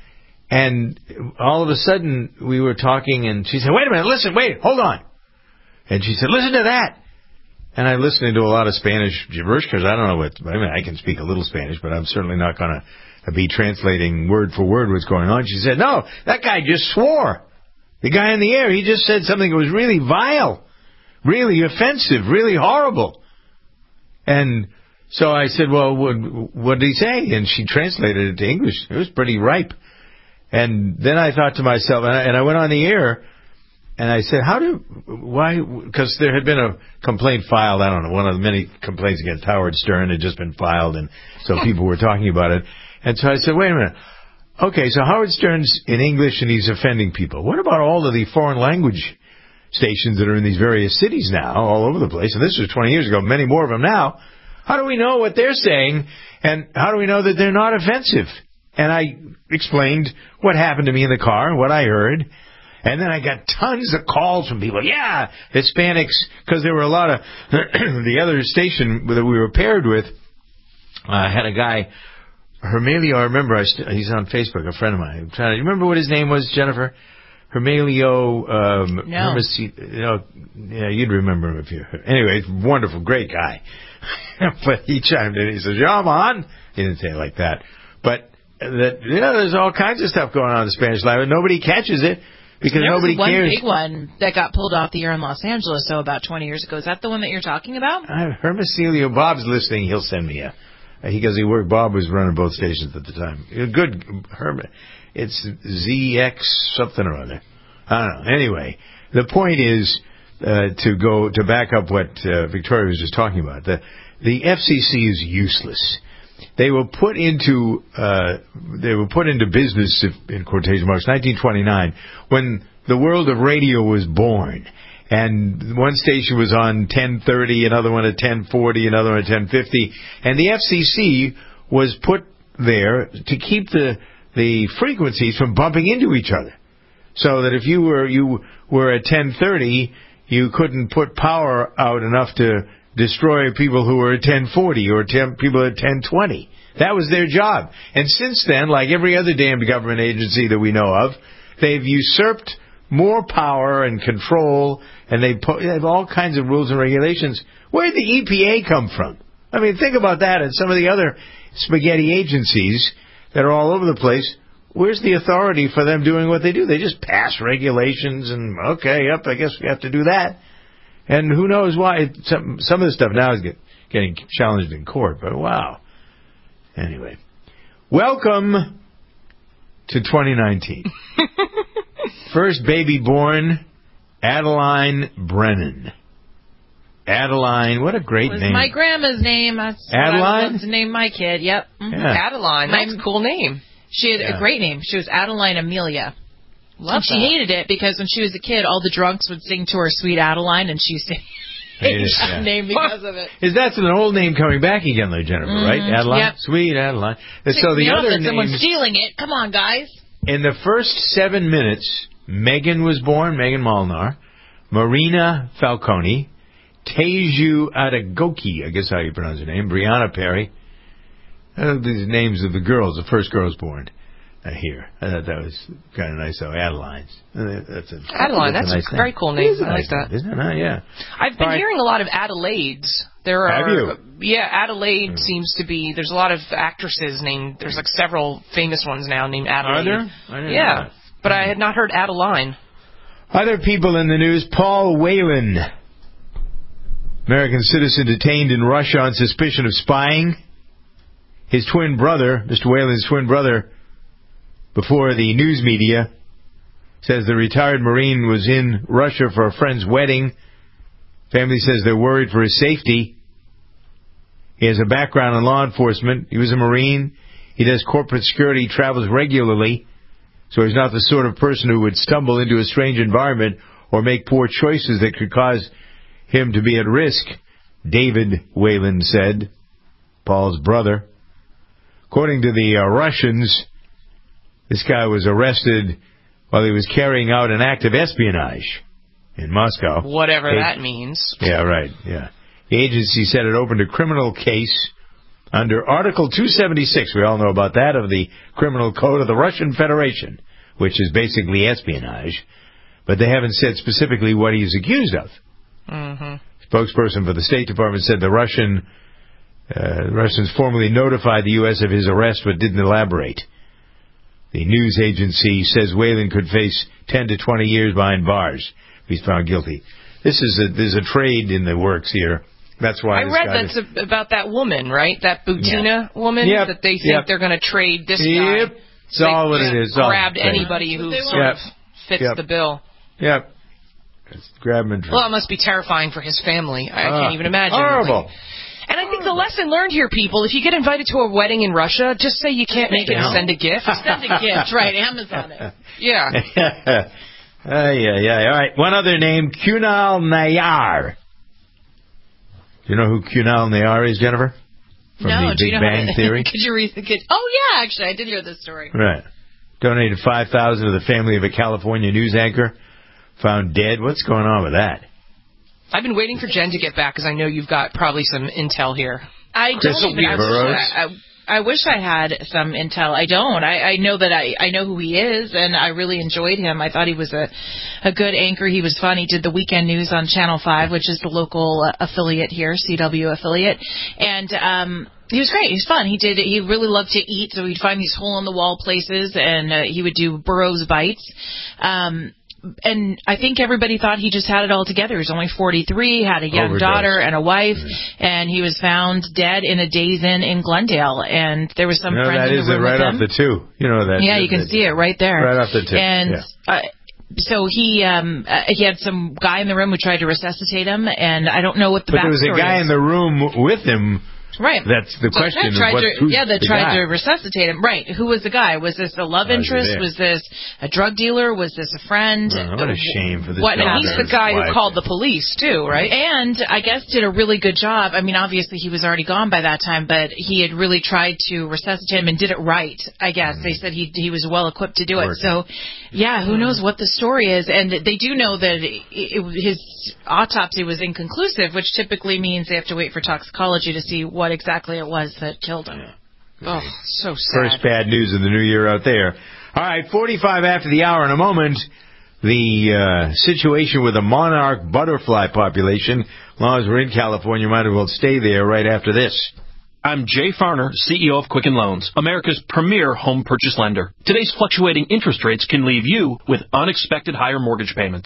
Speaker 2: And all of a sudden, we were talking, and she said, wait a minute, listen, wait, hold on. And she said, listen to that. And I listened to a lot of Spanish gibberish, because I don't know what, I mean, I can speak a little Spanish, but I'm certainly not going to be translating word for word what's going on. She said, no, that guy just swore. The guy in the air, he just said something that was really vile, really offensive, really horrible. And so I said, well, what, what did he say? And she translated it to English. It was pretty ripe. And then I thought to myself, and I, and I went on the air, and I said, how do, why, because there had been a complaint filed, I don't know, one of the many complaints against Howard Stern had just been filed, and so people were talking about it. And so I said, wait a minute. Okay, so Howard Stern's in English and he's offending people. What about all of the foreign language stations that are in these various cities now, all over the place? And this was twenty years ago, many more of them now. How do we know what they're saying, and how do we know that they're not offensive? And I explained what happened to me in the car, what I heard. And then I got tons of calls from people. Yeah, Hispanics, because there were a lot of, the other station that we were paired with, uh, had a guy, Hermelio, I remember, I st- he's on Facebook, a friend of mine. I'm trying to, you remember what his name was, Jennifer? Hermelio, um,
Speaker 3: no.
Speaker 2: Hermes, you know, yeah, you'd remember him if you, anyway, wonderful, great guy. But he chimed in, he says, yeah, I'm on. He didn't say it like that. But, that, you know, there's all kinds of stuff going on in the Spanish language. Nobody catches it because
Speaker 3: there
Speaker 2: nobody
Speaker 3: was one
Speaker 2: cares.
Speaker 3: Big one that got pulled off the air in Los Angeles, so about twenty years ago. Is that the one that you're talking about?
Speaker 2: Uh, Hermosilio, Bob's listening. He'll send me a. Uh, he because he worked. Bob was running both stations at the time. Good, Herm. It's Z X something or other. I don't know. Anyway, the point is uh, to go to back up what uh, Victoria was just talking about. The the F C C is useless. They were put into uh, they were put into business, in quotation marks, nineteen twenty-nine, when the world of radio was born. And one station was on ten thirty, another one at ten forty, another one at ten fifty. And the F C C was put there to keep the the frequencies from bumping into each other. So that if you were you were at ten thirty, you couldn't put power out enough to destroy people who were at ten forty or ten, people at ten twenty. That was their job. And since then, like every other damn government agency that we know of, they've usurped more power and control, and they, po- they have all kinds of rules and regulations. Where did the E P A come from? I mean, think about that and some of the other spaghetti agencies that are all over the place. Where's the authority for them doing what they do? They just pass regulations and, okay, yep, I guess we have to do that. And who knows why. Some, some of the stuff now is get, getting challenged in court, but wow. Anyway. Welcome to twenty nineteen. first baby born, Adeline Brennan. Adeline, what a great
Speaker 3: was
Speaker 2: name.
Speaker 3: My grandma's name. That's
Speaker 2: Adeline?
Speaker 3: What I wanted to name my kid. Yep. Mm-hmm.
Speaker 2: Yeah.
Speaker 4: Adeline, that's a cool name.
Speaker 3: She had
Speaker 2: Yeah.
Speaker 3: a great name. She was Adeline Amelia.
Speaker 4: Love
Speaker 3: and she
Speaker 4: that.
Speaker 3: hated it because when she was a kid, all the drunks would sing to her Sweet Adeline, and she used to hate that
Speaker 2: Yeah.
Speaker 3: name because of it.
Speaker 2: Is that an old name coming back again, though, Jennifer,
Speaker 3: Mhm.
Speaker 2: right? Adeline?
Speaker 3: Yep.
Speaker 2: Sweet Adeline. And
Speaker 3: Ticks
Speaker 2: so the
Speaker 3: me off
Speaker 2: other
Speaker 3: that someone's
Speaker 2: names,
Speaker 3: stealing it. Come on, guys.
Speaker 2: in the first seven minutes, Megan was born, Megan Molnar, Marina Falcone, Teju Adagoki, I guess how you pronounce her name, Brianna Perry. Uh, these names of the girls, the first girls born uh, here. I thought that was kind of nice, though. Adeline's. Uh, that's a,
Speaker 4: Adeline,
Speaker 2: that's
Speaker 4: that's
Speaker 2: a nice
Speaker 4: a very
Speaker 2: name.
Speaker 4: cool
Speaker 2: It
Speaker 4: name.
Speaker 2: is a
Speaker 4: I like
Speaker 2: nice
Speaker 4: that.
Speaker 2: name, isn't it? Uh, yeah.
Speaker 4: I've been
Speaker 2: All right.
Speaker 4: hearing a lot of Adelaides. There
Speaker 2: Have
Speaker 4: are,
Speaker 2: you?
Speaker 4: yeah, Adelaide seems to be. There's a lot of actresses named. There's like several famous ones now named Adelaide.
Speaker 2: Are there? I didn't know
Speaker 4: Yeah,
Speaker 2: that.
Speaker 4: but I had not heard Adeline.
Speaker 2: Other people in the news, Paul Whelan, American citizen detained in Russia on suspicion of spying. His twin brother, Mister Whelan's twin brother, before the news media, says the retired Marine was in Russia for a friend's wedding. Family says they're worried for his safety. He has a background in law enforcement. He was a Marine. He does corporate security, travels regularly. So he's not the sort of person who would stumble into a strange environment or make poor choices that could cause him to be at risk, David Whelan said, Paul's brother. According to the uh, Russians, this guy was arrested while he was carrying out an act of espionage in Moscow.
Speaker 4: Whatever
Speaker 2: Hey,
Speaker 4: that means.
Speaker 2: Yeah, right, yeah. The agency said it opened a criminal case under Article two seventy-six, we all know about that, of the Criminal Code of the Russian Federation, which is basically espionage, but they haven't said specifically what he's accused of.
Speaker 4: Mm-hmm.
Speaker 2: Spokesperson for the State Department said the Russian uh, Russians formally notified the U S of his arrest, but didn't elaborate. The news agency says Whelan could face ten to twenty years behind bars if he's found guilty. This is a, there's a trade in the works here. That's why
Speaker 4: I
Speaker 2: this
Speaker 4: read
Speaker 2: guy
Speaker 4: that's a, about that woman, right? That Butina woman
Speaker 2: Yep.
Speaker 4: that they think
Speaker 2: Yep.
Speaker 4: they're going to trade this
Speaker 2: Yep.
Speaker 4: guy.
Speaker 2: It's all what it is. It's all
Speaker 4: Grabbed
Speaker 2: the same.
Speaker 4: anybody who
Speaker 3: They
Speaker 4: sort
Speaker 2: Yep.
Speaker 4: of fits
Speaker 2: Yep.
Speaker 4: the bill.
Speaker 2: Yep. Just grab him and drink.
Speaker 4: Well, it must be terrifying for his family. I
Speaker 2: Ah,
Speaker 4: can't even imagine.
Speaker 2: horrible.
Speaker 4: Like- and I think the lesson learned here, people, if you get invited to a wedding in Russia, just say you can't make it and send a gift.
Speaker 3: Send a gift, right? Amazon it.
Speaker 4: Yeah.
Speaker 2: uh, yeah, yeah. All right. One other name, Kunal Nayar. Do you know who Kunal Nayar is, Jennifer? From
Speaker 3: no,
Speaker 2: the
Speaker 3: do
Speaker 2: Big
Speaker 3: you know
Speaker 2: Bang
Speaker 3: how to,
Speaker 2: Theory.
Speaker 3: Could you read the kid? Oh yeah, actually, I did hear this story.
Speaker 2: Right. Donated five thousand dollars to the family of a California news anchor. Found dead. What's going on with that?
Speaker 4: I've been waiting for Jen to get back because I know you've got probably some intel here.
Speaker 3: I don't
Speaker 2: Crystal
Speaker 3: even. I wish
Speaker 2: Burrows?
Speaker 3: I, I, I wish I had some intel. I don't. I, I know that I, I know who he is, and I really enjoyed him. I thought he was a, a good anchor. He was fun. He did the weekend news on Channel five, which is the local uh, affiliate here, C W affiliate, and um, he was great. He was fun. He did. He really loved to eat, so he'd find these hole in the wall places, and uh, he would do Burroughs Bites. Um, And I think everybody thought he just had it all together. He was only forty-three, had a young
Speaker 2: Overdose.
Speaker 3: daughter and a wife, and he was found dead in a Days Inn in Glendale. And there was some
Speaker 2: You know,
Speaker 3: friend
Speaker 2: that
Speaker 3: in
Speaker 2: is
Speaker 3: the
Speaker 2: it
Speaker 3: room
Speaker 2: right
Speaker 3: with
Speaker 2: off
Speaker 3: him.
Speaker 2: the two. You know that.
Speaker 3: Yeah, you can
Speaker 2: that-
Speaker 3: see it right there.
Speaker 2: Right off the tip.
Speaker 3: And
Speaker 2: yeah.
Speaker 3: uh, so he um, uh, he had some guy in the room who tried to resuscitate him, and I don't know what the
Speaker 2: But there was a
Speaker 3: backstory
Speaker 2: guy
Speaker 3: is.
Speaker 2: in the room with him.
Speaker 3: Right.
Speaker 2: That's the
Speaker 3: So
Speaker 2: question.
Speaker 3: that tried
Speaker 2: what,
Speaker 3: to,
Speaker 2: who's
Speaker 3: yeah, that
Speaker 2: the
Speaker 3: tried
Speaker 2: guy?
Speaker 3: to resuscitate him. Right. Who was the guy? Was this a love
Speaker 2: Why is he
Speaker 3: interest?
Speaker 2: there?
Speaker 3: Was this a drug dealer? Was this a friend?
Speaker 2: Oh, what a shame for this
Speaker 3: What
Speaker 2: guy.
Speaker 3: happened?
Speaker 4: He's the guy who called the police, too, right?
Speaker 3: And I guess did a really good job. I mean, obviously he was already gone by that time, but he had really tried to resuscitate him and did it right, I guess. They said he he was well equipped to do it. So, yeah, who knows what the story is. And they do know that it, it, his autopsy was inconclusive, which typically means they have to wait for toxicology to see what exactly it was that killed him.
Speaker 4: Oh, so sad.
Speaker 2: First bad news of the new year out there. All right, forty-five after the hour. In a moment, the uh, situation with the monarch butterfly population. As long as we're in California, might as well stay there right after this.
Speaker 5: I'm Jay Farner, C E O of Quicken Loans, America's premier home purchase lender. Today's fluctuating interest rates can leave you with unexpected higher mortgage payments. At Quicken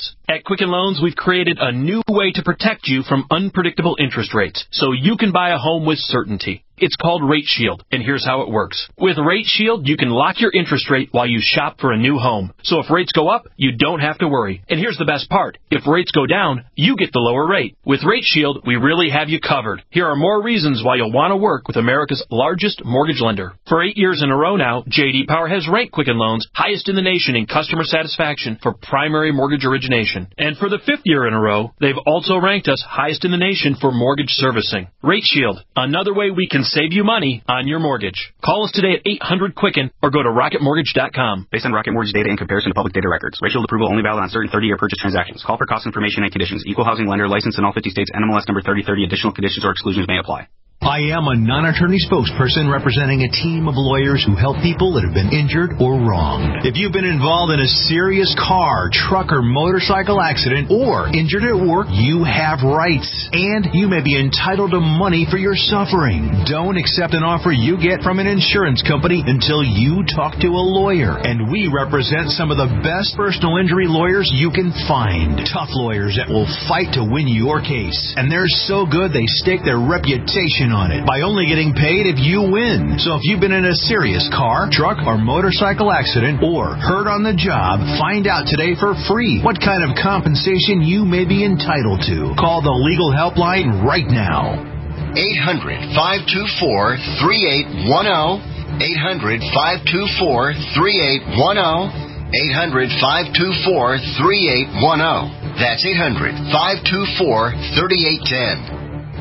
Speaker 5: Quicken Loans, we've created a new way to protect you from unpredictable interest rates so you can buy a home with certainty. It's called Rate Shield, and here's how it works. With Rate Shield, you can lock your interest rate while you shop for a new home. So if rates go up, you don't have to worry. And here's the best part. If rates go down, you get the lower rate. With Rate Shield, we really have you covered. Here are more reasons why you'll want to work with America's largest mortgage lender. For eight years in a row now, J D Power has ranked Quicken Loans highest in the nation in customer satisfaction for primary mortgage origination. And for the fifth year in a row, they've also ranked us highest in the nation for mortgage servicing. Rate Shield, another way we can save you money on your mortgage. Call us today at eight hundred Quicken or go to rocket mortgage dot com.
Speaker 7: Based on Rocket Mortgage data in comparison to public data records. Rate Shield approval only valid on certain thirty-year purchase transactions. Call for cost information and conditions. Equal housing lender licensed in all fifty states. N M L S number thirty thirty. Additional conditions or exclusions may apply.
Speaker 6: I am a non-attorney spokesperson representing a team of lawyers who help people that have been injured or wronged. If you've been involved in a serious car, truck, or motorcycle accident or injured at work, you have rights. And you may be entitled to money for your suffering. Don't accept an offer you get from an insurance company until you talk to a lawyer. And we represent some of the best personal injury lawyers you can find. Tough lawyers that will fight to win your case. And they're so good they stake their reputation on it by only getting paid if you win. So if you've been in a serious car, truck, or motorcycle accident or hurt on the job, find out today for free what kind of compensation you may be entitled to. Call the legal helpline right now.
Speaker 8: eight hundred, five two four, three eight one zero. eight hundred, five two four, three eight one zero. eight hundred, five two four, three eight one zero. That's eight hundred, five two four, three eight one zero.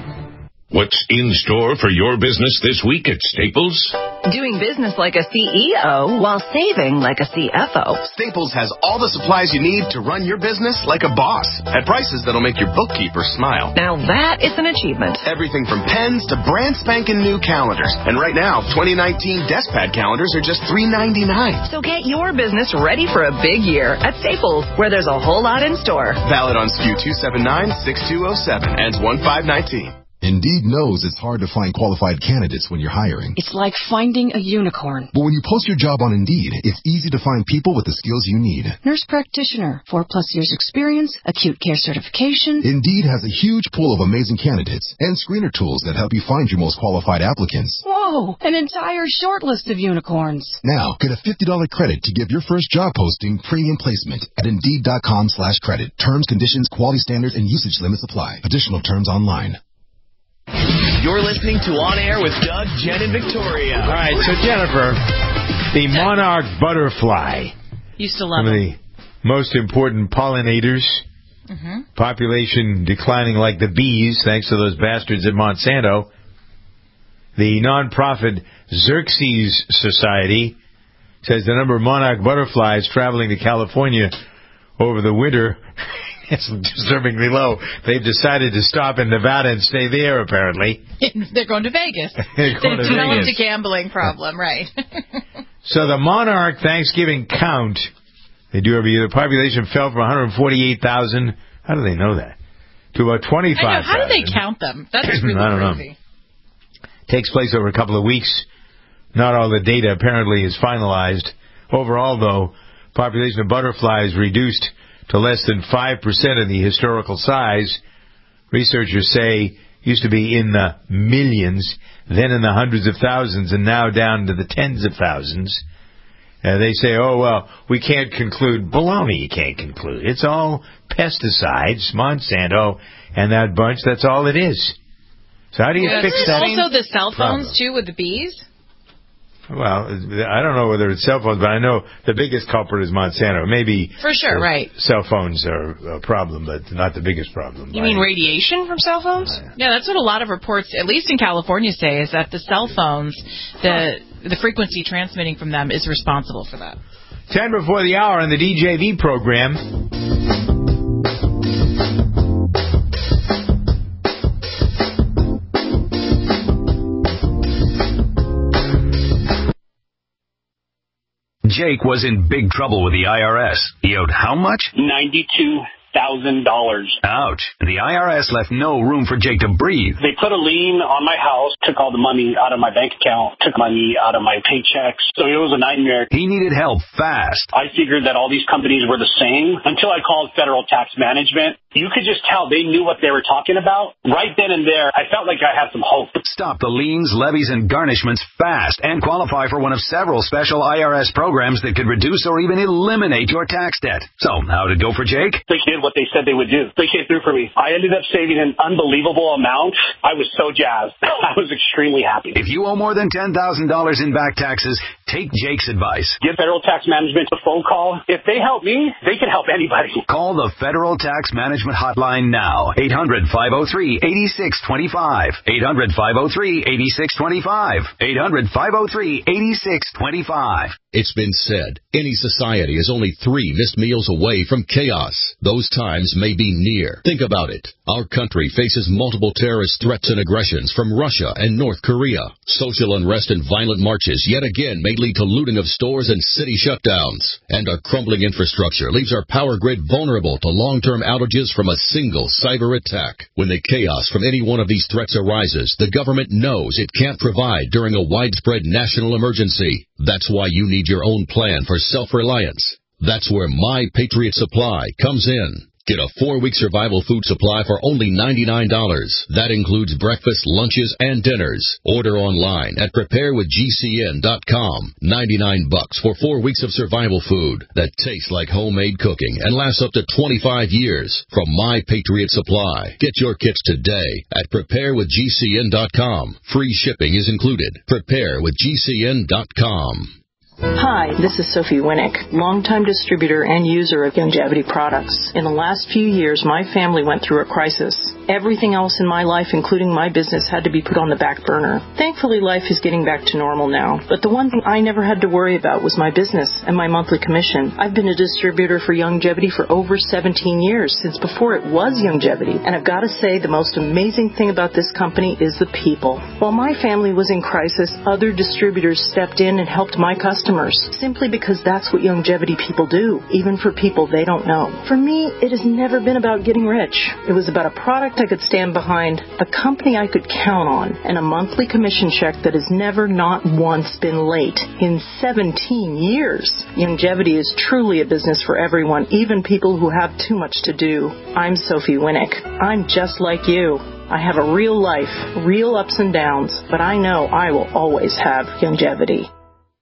Speaker 19: What's in store for your business this week at Staples?
Speaker 23: Doing business like a C E O while saving like a C F O.
Speaker 24: Staples has all the supplies you need to run your business like a boss at prices that'll make your bookkeeper smile.
Speaker 23: Now that is an achievement.
Speaker 24: Everything from pens to brand spanking new calendars. And right now, twenty nineteen DeskPad calendars are just three ninety-nine.
Speaker 23: So get your business ready for a big year at Staples, where there's a whole lot in store.
Speaker 24: Valid on S K U two seven nine, six two zero seven, ends one five nineteen.
Speaker 25: Indeed knows it's hard to find qualified candidates when you're hiring.
Speaker 26: It's like finding a unicorn.
Speaker 25: But when you post your job on Indeed, it's easy to find people with the skills you need.
Speaker 26: Nurse practitioner, four plus years experience, acute care certification.
Speaker 25: Indeed has a huge pool of amazing candidates and screener tools that help you find your most qualified applicants.
Speaker 26: Whoa, an entire short list of unicorns.
Speaker 25: Now, get a fifty dollars credit to give your first job posting premium placement at Indeed.com slash credit. Terms, conditions, quality standards, and usage limits apply. Additional terms online.
Speaker 27: You're listening to On Air with Doug, Jen, and Victoria.
Speaker 2: All right, so Jennifer, the monarch butterfly.
Speaker 3: Used to love
Speaker 2: One of
Speaker 3: them.
Speaker 2: the most important pollinators.
Speaker 3: Mm-hmm.
Speaker 2: Population declining like the bees, thanks to those bastards at Monsanto. The nonprofit Xerxes Society says the number of monarch butterflies traveling to California over the winter is disturbingly low. They've decided to stop in Nevada and stay there, apparently.
Speaker 3: They're going to Vegas.
Speaker 2: They're going
Speaker 3: They've
Speaker 2: to
Speaker 3: developed
Speaker 2: Vegas.
Speaker 3: a gambling problem, right?
Speaker 2: So the monarch Thanksgiving count they do every year, the population fell from one hundred forty-eight thousand. How do they know that? To about twenty-five thousand.
Speaker 3: I know, how do they count them? That's really
Speaker 2: I don't
Speaker 3: crazy.
Speaker 2: know. Takes place over a couple of weeks. Not all the data apparently is finalized. Overall, though, population of butterflies reduced to less than five percent of the historical size. Researchers say used to be in the millions, then in the hundreds of thousands, and now down to the tens of thousands. Uh, they say, oh, well, we can't conclude. Baloney, you can't conclude. It's all pesticides, Monsanto, and that bunch. That's all it is. So how do you
Speaker 3: Yeah,
Speaker 2: fix that?
Speaker 3: Also the cell phones,
Speaker 2: problem?
Speaker 3: too, with the bees?
Speaker 2: Well, I don't know whether it's cell phones, but I know the biggest culprit is Monsanto. Maybe
Speaker 3: For sure,
Speaker 2: uh,
Speaker 3: right.
Speaker 2: cell phones are a problem, but not the biggest problem.
Speaker 4: You mean radiation from cell phones?
Speaker 3: Yeah, that's what a lot of reports, at least in California, say, is that the cell phones, the the frequency transmitting from them is responsible for that.
Speaker 2: Ten before the hour on the D J V program.
Speaker 28: Jake was in big trouble with the I R S. He owed how much?
Speaker 29: ninety-two thousand
Speaker 9: thousand dollars.
Speaker 11: Ouch. The I R S left no room for Jake to breathe.
Speaker 9: They put a lien on my house, took all the money out of my bank account, took money out of my paychecks. So it was a nightmare.
Speaker 11: He needed help fast.
Speaker 9: I figured that all these companies were the same until I called Federal Tax Management. You could just tell they knew what they were talking about. Right then and there, I felt like I had some hope.
Speaker 11: Stop the liens, levies, and garnishments fast and qualify for one of several special I R S programs that could reduce or even eliminate your tax debt. So, how did it go for Jake?
Speaker 9: They did what they said they would do. They came through for me. I ended up saving an unbelievable amount. I was so jazzed. I was extremely happy.
Speaker 11: If you owe more than ten thousand dollars in back taxes, take Jake's advice.
Speaker 9: Give Federal Tax Management a phone call. If they help me, they can help anybody.
Speaker 11: Call the Federal Tax Management Hotline now. eight hundred, five oh three, eight six two five. eight hundred, five oh three, eight six two five. eight hundred, five oh three, eight six two five.
Speaker 12: It's been said, any society is only three missed meals away from chaos. Those times may be near. Think about it. Our country faces multiple terrorist threats and aggressions from Russia and North Korea. Social unrest and violent marches yet again may lead to looting of stores and city shutdowns. And our crumbling infrastructure leaves our power grid vulnerable to long-term outages from a single cyber attack. When the chaos from any one of these threats arises, the government knows it can't provide during a widespread national emergency. That's why you need your own plan for self-reliance. That's where My Patriot Supply comes in. Get a four-week survival food supply for only ninety-nine dollars. That includes breakfast, lunches, and dinners. Order online at prepare with G C N dot com. ninety-nine bucks for four weeks of survival food that tastes like homemade cooking and lasts up to twenty-five years from My Patriot Supply. Get your kits today at prepare with G C N dot com. Free shipping is included. prepare with G C N dot com.
Speaker 14: Hi, this is Sophie Winnick, longtime distributor and user of Youngevity products. In the last few years, my family went through a crisis. Everything else in my life, including my business, had to be put on the back burner. Thankfully, life is getting back to normal now. But the one thing I never had to worry about was my business and my monthly commission. I've been a distributor for Youngevity for over seventeen years, since before it was Youngevity. And I've got to say, the most amazing thing about this company is the people. While my family was in crisis, other distributors stepped in and helped my customers, simply because that's what Youngevity people do, even for people they don't know. For me, it has never been about getting rich. It was about a product I could stand behind, a company I could count on, and a monthly commission check that has never not once been late in seventeen years. Youngevity is truly a business for everyone, even people who have too much to do. I'm Sophie Winnick. I'm just like you. I have a real life, real ups and downs, but I know I will always have Youngevity.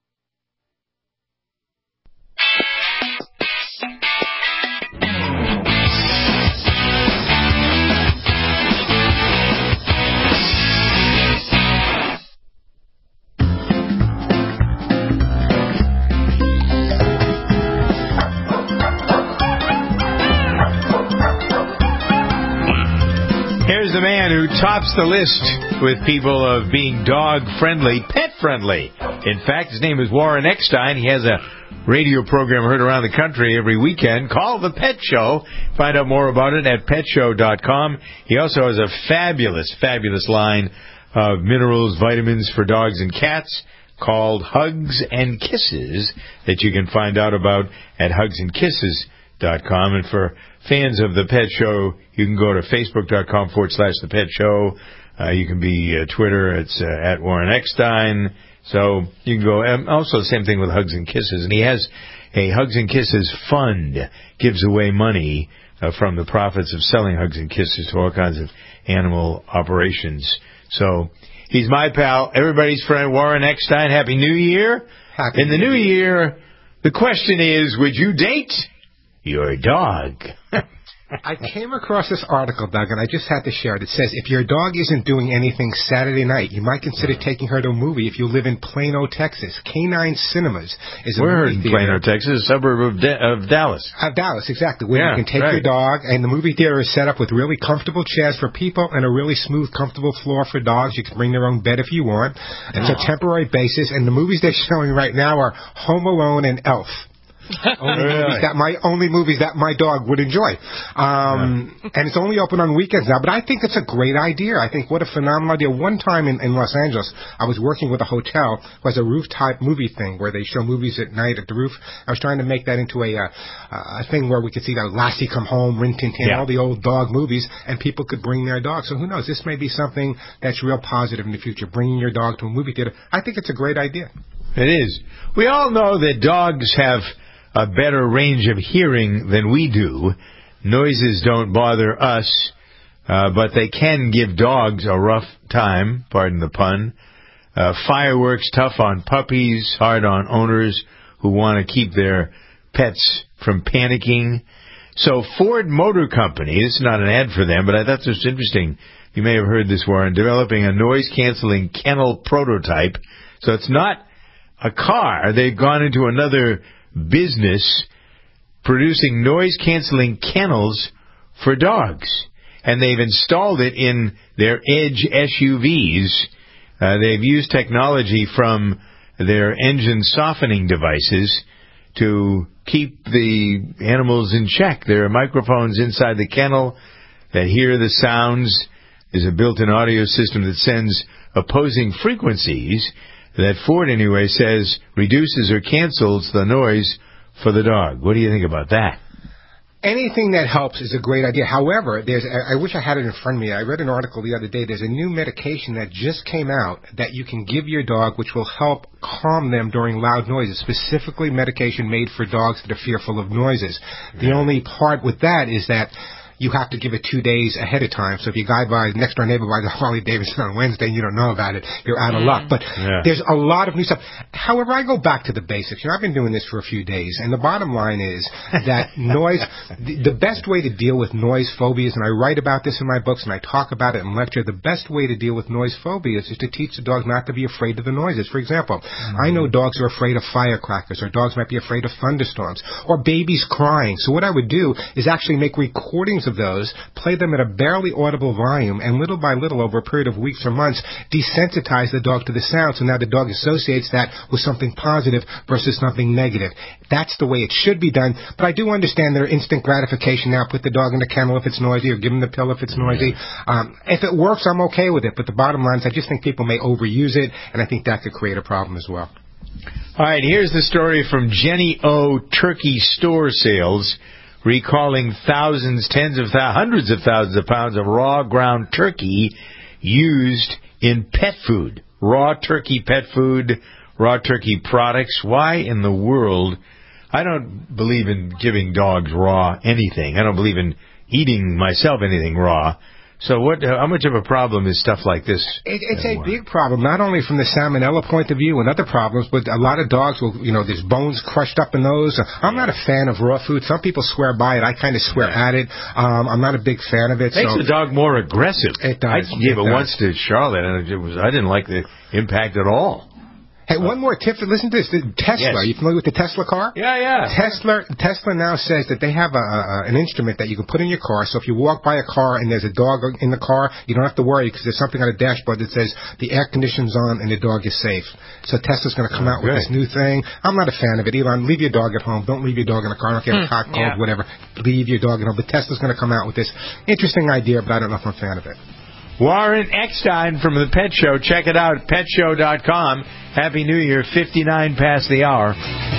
Speaker 2: Here's the man who tops the list with people of being dog-friendly, pet-friendly. In fact, his name is Warren Eckstein. He has a radio program heard around the country every weekend called The Pet Show. Find out more about it at pet show dot com. He also has a fabulous, fabulous line of minerals, vitamins for dogs and cats called Hugs and Kisses that you can find out about at hugs and kisses dot com. And for fans of The Pet Show, you can go to facebook dot com forward slash The Pet Show. Uh, you can be uh, Twitter. It's uh, at Warren Eckstein. So you can go. And also the same thing with Hugs and Kisses. And he has a Hugs and Kisses fund, gives away money uh, from the profits of selling Hugs and Kisses to all kinds of animal operations. So he's my pal, everybody's friend, Warren Eckstein. Happy New Year.
Speaker 15: Happy
Speaker 2: In the New Year, the question is, would you date your dog?
Speaker 15: I came across this article, Doug, and I just had to share it. It says, if your dog isn't doing anything Saturday night, you might consider taking her to a movie if you live in Plano, Texas. Canine Cinemas is a
Speaker 2: We're
Speaker 15: movie
Speaker 2: in
Speaker 15: theater.
Speaker 2: Plano, Texas, a suburb of, da- of Dallas.
Speaker 15: Uh, Dallas, exactly. Where
Speaker 2: Yeah,
Speaker 15: you can take
Speaker 2: right.
Speaker 15: your dog, and the movie theater is set up with really comfortable chairs for people and a really smooth, comfortable floor for dogs. You can bring their own bed if you want. It's a temporary basis, and the movies they're showing right now are Home Alone and Elf. only, movies that my, only movies that my dog would enjoy. Um, yeah. And it's only open on weekends now, but I think it's a great idea. I think what a phenomenal idea. One time in, in Los Angeles, I was working with a hotel, it was a rooftop movie thing where they show movies at night at the roof. I was trying to make that into a, uh, a thing where we could see the Lassie Come Home, Rin Tin Tin, yeah. all the old dog movies, and people could bring their dogs. So who knows? This may be something that's real positive in the future, bringing your dog to a movie theater. I think it's a great idea.
Speaker 2: It is. We all know that dogs have a better range of hearing than we do. Noises don't bother us, uh, but they can give dogs a rough time, pardon the pun. Uh, fireworks, tough on puppies, hard on owners who want to keep their pets from panicking. So Ford Motor Company, this is not an ad for them, but I thought this was interesting. You may have heard this, Warren, developing a noise-canceling kennel prototype. So it's not a car. They've gone into another business producing noise-canceling kennels for dogs. And they've installed it in their Edge S U Vs. Uh, they've used technology from their engine softening devices to keep the animals in check. There are microphones inside the kennel that hear the sounds. There's a built-in audio system that sends opposing frequencies that Ford, anyway, says reduces or cancels the noise for the dog. What do you think about that?
Speaker 15: Anything that helps is a great idea. However, there's I wish I had it in front of me. I read an article the other day. There's a new medication that just came out that you can give your dog which will help calm them during loud noises, specifically medication made for dogs that are fearful of noises. Yeah. The only part with that is that you have to give it two days ahead of time. So if your guy buys, next door neighbor buys a Harley Davidson on Wednesday and you don't know about it, you're out of luck. But yeah. there's a lot of new stuff. However, I go back to the basics. You know, I've been doing this for a few days, and the bottom line is that noise, the, the best way to deal with noise phobias, and I write about this in my books and I talk about it in lecture, the best way to deal with noise phobias is to teach the dog not to be afraid of the noises. For example, mm-hmm. I know dogs are afraid of firecrackers, or dogs might be afraid of thunderstorms, or babies crying. So what I would do is actually make recordings of those, play them at a barely audible volume, and little by little, over a period of weeks or months, desensitize the dog to the sound, so now the dog associates that with something positive versus something negative. That's the way it should be done, but I do understand their instant gratification now. Put the dog in the kennel if it's noisy, or give him the pill if it's noisy. Um, if it works, I'm okay with it, but the bottom line is I just think people may overuse it, and I think that could create a problem as well.
Speaker 2: All right, here's the story from Jenny O. Turkey Store Sales, recalling thousands, tens of thousands, hundreds of thousands of pounds of raw ground turkey used in pet food. Raw turkey pet food, raw turkey products. Why in the world? I don't believe in giving dogs raw anything. I don't believe in eating myself anything raw. So what? How much of a problem is stuff like this?
Speaker 15: It, it's a big problem, not only from the salmonella point of view and other problems, but a lot of dogs will, you know, there's bones crushed up in those. I'm not a fan of raw food. Some people swear by it. I kind of swear yeah. at it. Um, I'm not a big fan of it.
Speaker 2: It makes
Speaker 15: so
Speaker 2: the dog more aggressive.
Speaker 15: It does.
Speaker 2: I gave
Speaker 15: it,
Speaker 2: it
Speaker 15: does.
Speaker 2: once to Charlotte, and it was I didn't like the impact at all.
Speaker 15: Hey, one more tip. Listen to this. Tesla. Yes. Are you familiar with the Tesla car?
Speaker 2: Yeah, yeah.
Speaker 15: Tesla Tesla now says that they have a, a, an instrument that you can put in your car. So if you walk by a car and there's a dog in the car, you don't have to worry because there's something on the dashboard that says the air conditioning's on and the dog is safe. So Tesla's going to come oh, out good. with this new thing. I'm not a fan of it. Elon, leave your dog at home. Don't leave your dog in the car. I don't care if it's hot, cold, yeah. whatever. Leave your dog at home. But Tesla's going to come out with this interesting idea, but I don't know if I'm a fan of it.
Speaker 2: Warren Eckstein from the Pet Show. Check it out, pet show dot com. Happy New Year, fifty-nine past the hour.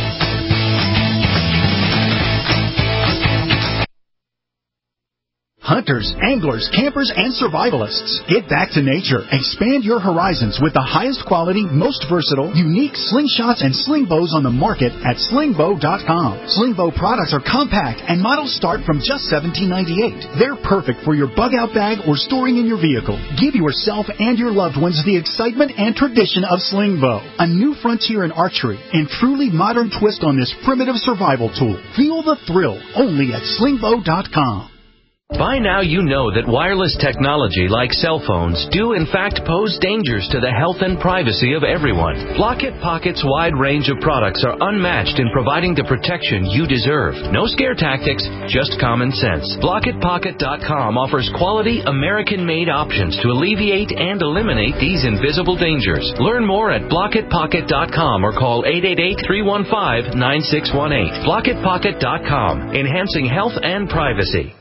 Speaker 1: Hunters, anglers, campers, and survivalists. Get back to nature. Expand your horizons with the highest quality, most versatile, unique slingshots and sling bows on the market at sling bow dot com. Sling bow products are compact and models start from just seventeen ninety-eight. They're perfect for your bug out bag or storing in your vehicle. Give yourself and your loved ones the excitement and tradition of sling bow. A new frontier in archery and truly modern twist on this primitive survival tool. Feel the thrill only at sling bow dot com.
Speaker 10: By now you know that wireless technology like cell phones do in fact pose dangers to the health and privacy of everyone. Blockit Pocket's wide range of products are unmatched in providing the protection you deserve. No scare tactics, just common sense. Blockit Pocket dot com offers quality American-made options to alleviate and eliminate these invisible dangers. Learn more at Blockit Pocket dot com or call eight eight eight, three one five, nine six one eight. Blockit Pocket dot com, enhancing health and privacy.